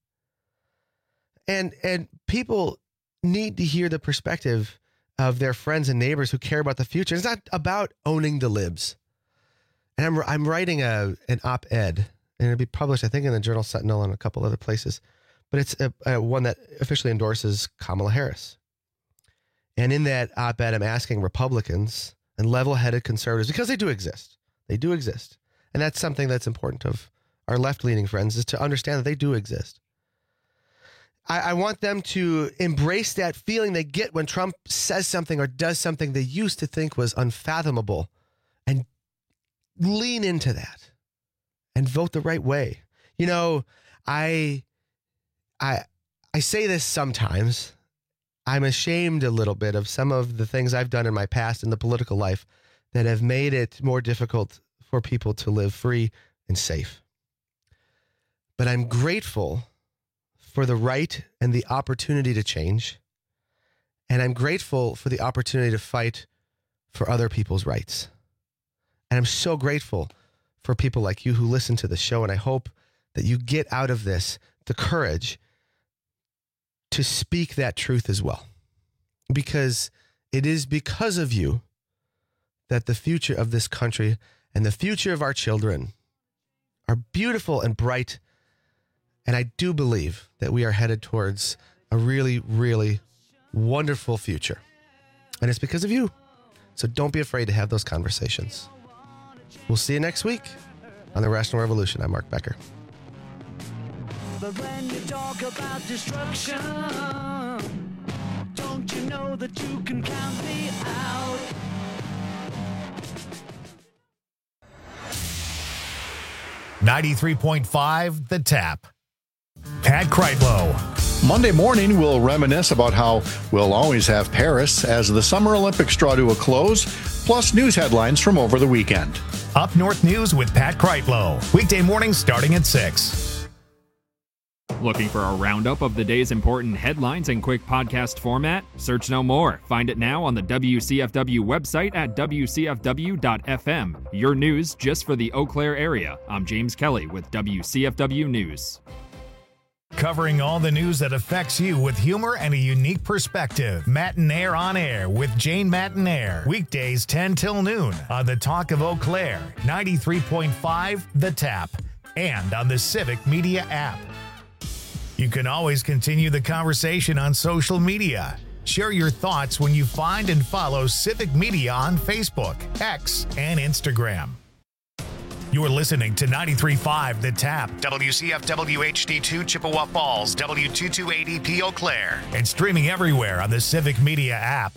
And, and people need to hear the perspective of their friends and neighbors who care about the future. It's not about owning the libs. And I'm, I'm writing a, an op-ed, and it'll be published, I think, in the Journal Sentinel and a couple other places. But it's a, a one that officially endorses Kamala Harris. And in that op-ed, I'm asking Republicans and level-headed conservatives, because they do exist. They do exist. And that's something that's important of our left-leaning friends, is to understand that they do exist. I, I want them to embrace that feeling they get when Trump says something or does something they used to think was unfathomable, and lean into that and vote the right way. You know, I, I, I say this sometimes. I'm ashamed a little bit of some of the things I've done in my past in the political life that have made it more difficult for people to live free and safe. But I'm grateful for the right and the opportunity to change. And I'm grateful for the opportunity to fight for other people's rights. And I'm so grateful for people like you who listen to the show. And I hope that you get out of this the courage to speak that truth as well. Because it is because of you that the future of this country and the future of our children are beautiful and bright. And I do believe that we are headed towards a really, really wonderful future. And it's because of you. So don't be afraid to have those conversations. We'll see you next week on The Rational Revolution. I'm Mark Becker. But when you talk about destruction, don't you know that you can count me out? ninety-three point five The Tap. Pat Kreitlow. Monday morning, we'll reminisce about how we'll always have Paris as the Summer Olympics draw to a close, plus news headlines from over the weekend. Up North News with Pat Kreitlow. Weekday mornings starting at six. Looking for a roundup of the day's important headlines in quick podcast format? Search no more. Find it now on the W C F W website at W C F W dot F M. Your news just for the Eau Claire area. I'm James Kelly with W C F W News. Covering all the news that affects you with humor and a unique perspective. Matinaire on Air with Jane Matinaire. Weekdays ten till noon on the Talk of Eau Claire, ninety-three point five The Tap, and on the Civic Media app. You can always continue the conversation on social media. Share your thoughts when you find and follow Civic Media on Facebook, X, and Instagram. You're listening to ninety-three point five The Tap, W C F W H D two Chippewa Falls, W two two eight E P Eau Claire, and streaming everywhere on the Civic Media app.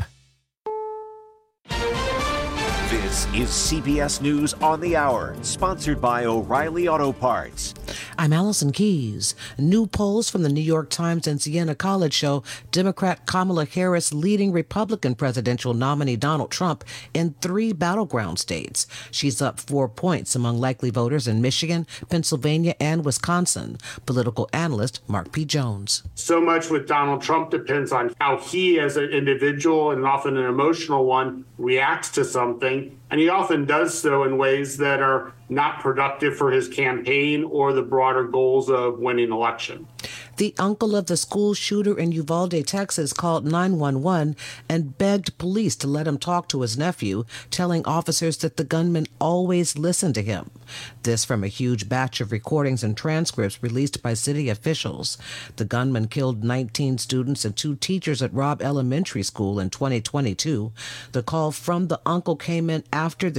This is C B S News on the Hour, sponsored by O'Reilly Auto Parts. I'm Allison Keys. New polls from the New York Times and Siena College show Democrat Kamala Harris leading Republican presidential nominee Donald Trump in three battleground states. She's up four points among likely voters in Michigan, Pennsylvania, and Wisconsin. Political analyst Mark P. Jones. So much with Donald Trump depends on how he, as an individual and often an emotional one, reacts to something. And he often does so in ways that are not productive for his campaign or the broader goals of winning election. The uncle of the school shooter in Uvalde, Texas, called nine one one and begged police to let him talk to his nephew, telling officers that the gunman always listened to him. This from a huge batch of recordings and transcripts released by city officials. The gunman killed nineteen students and two teachers at Robb Elementary School in twenty twenty-two. The call from the uncle came in after the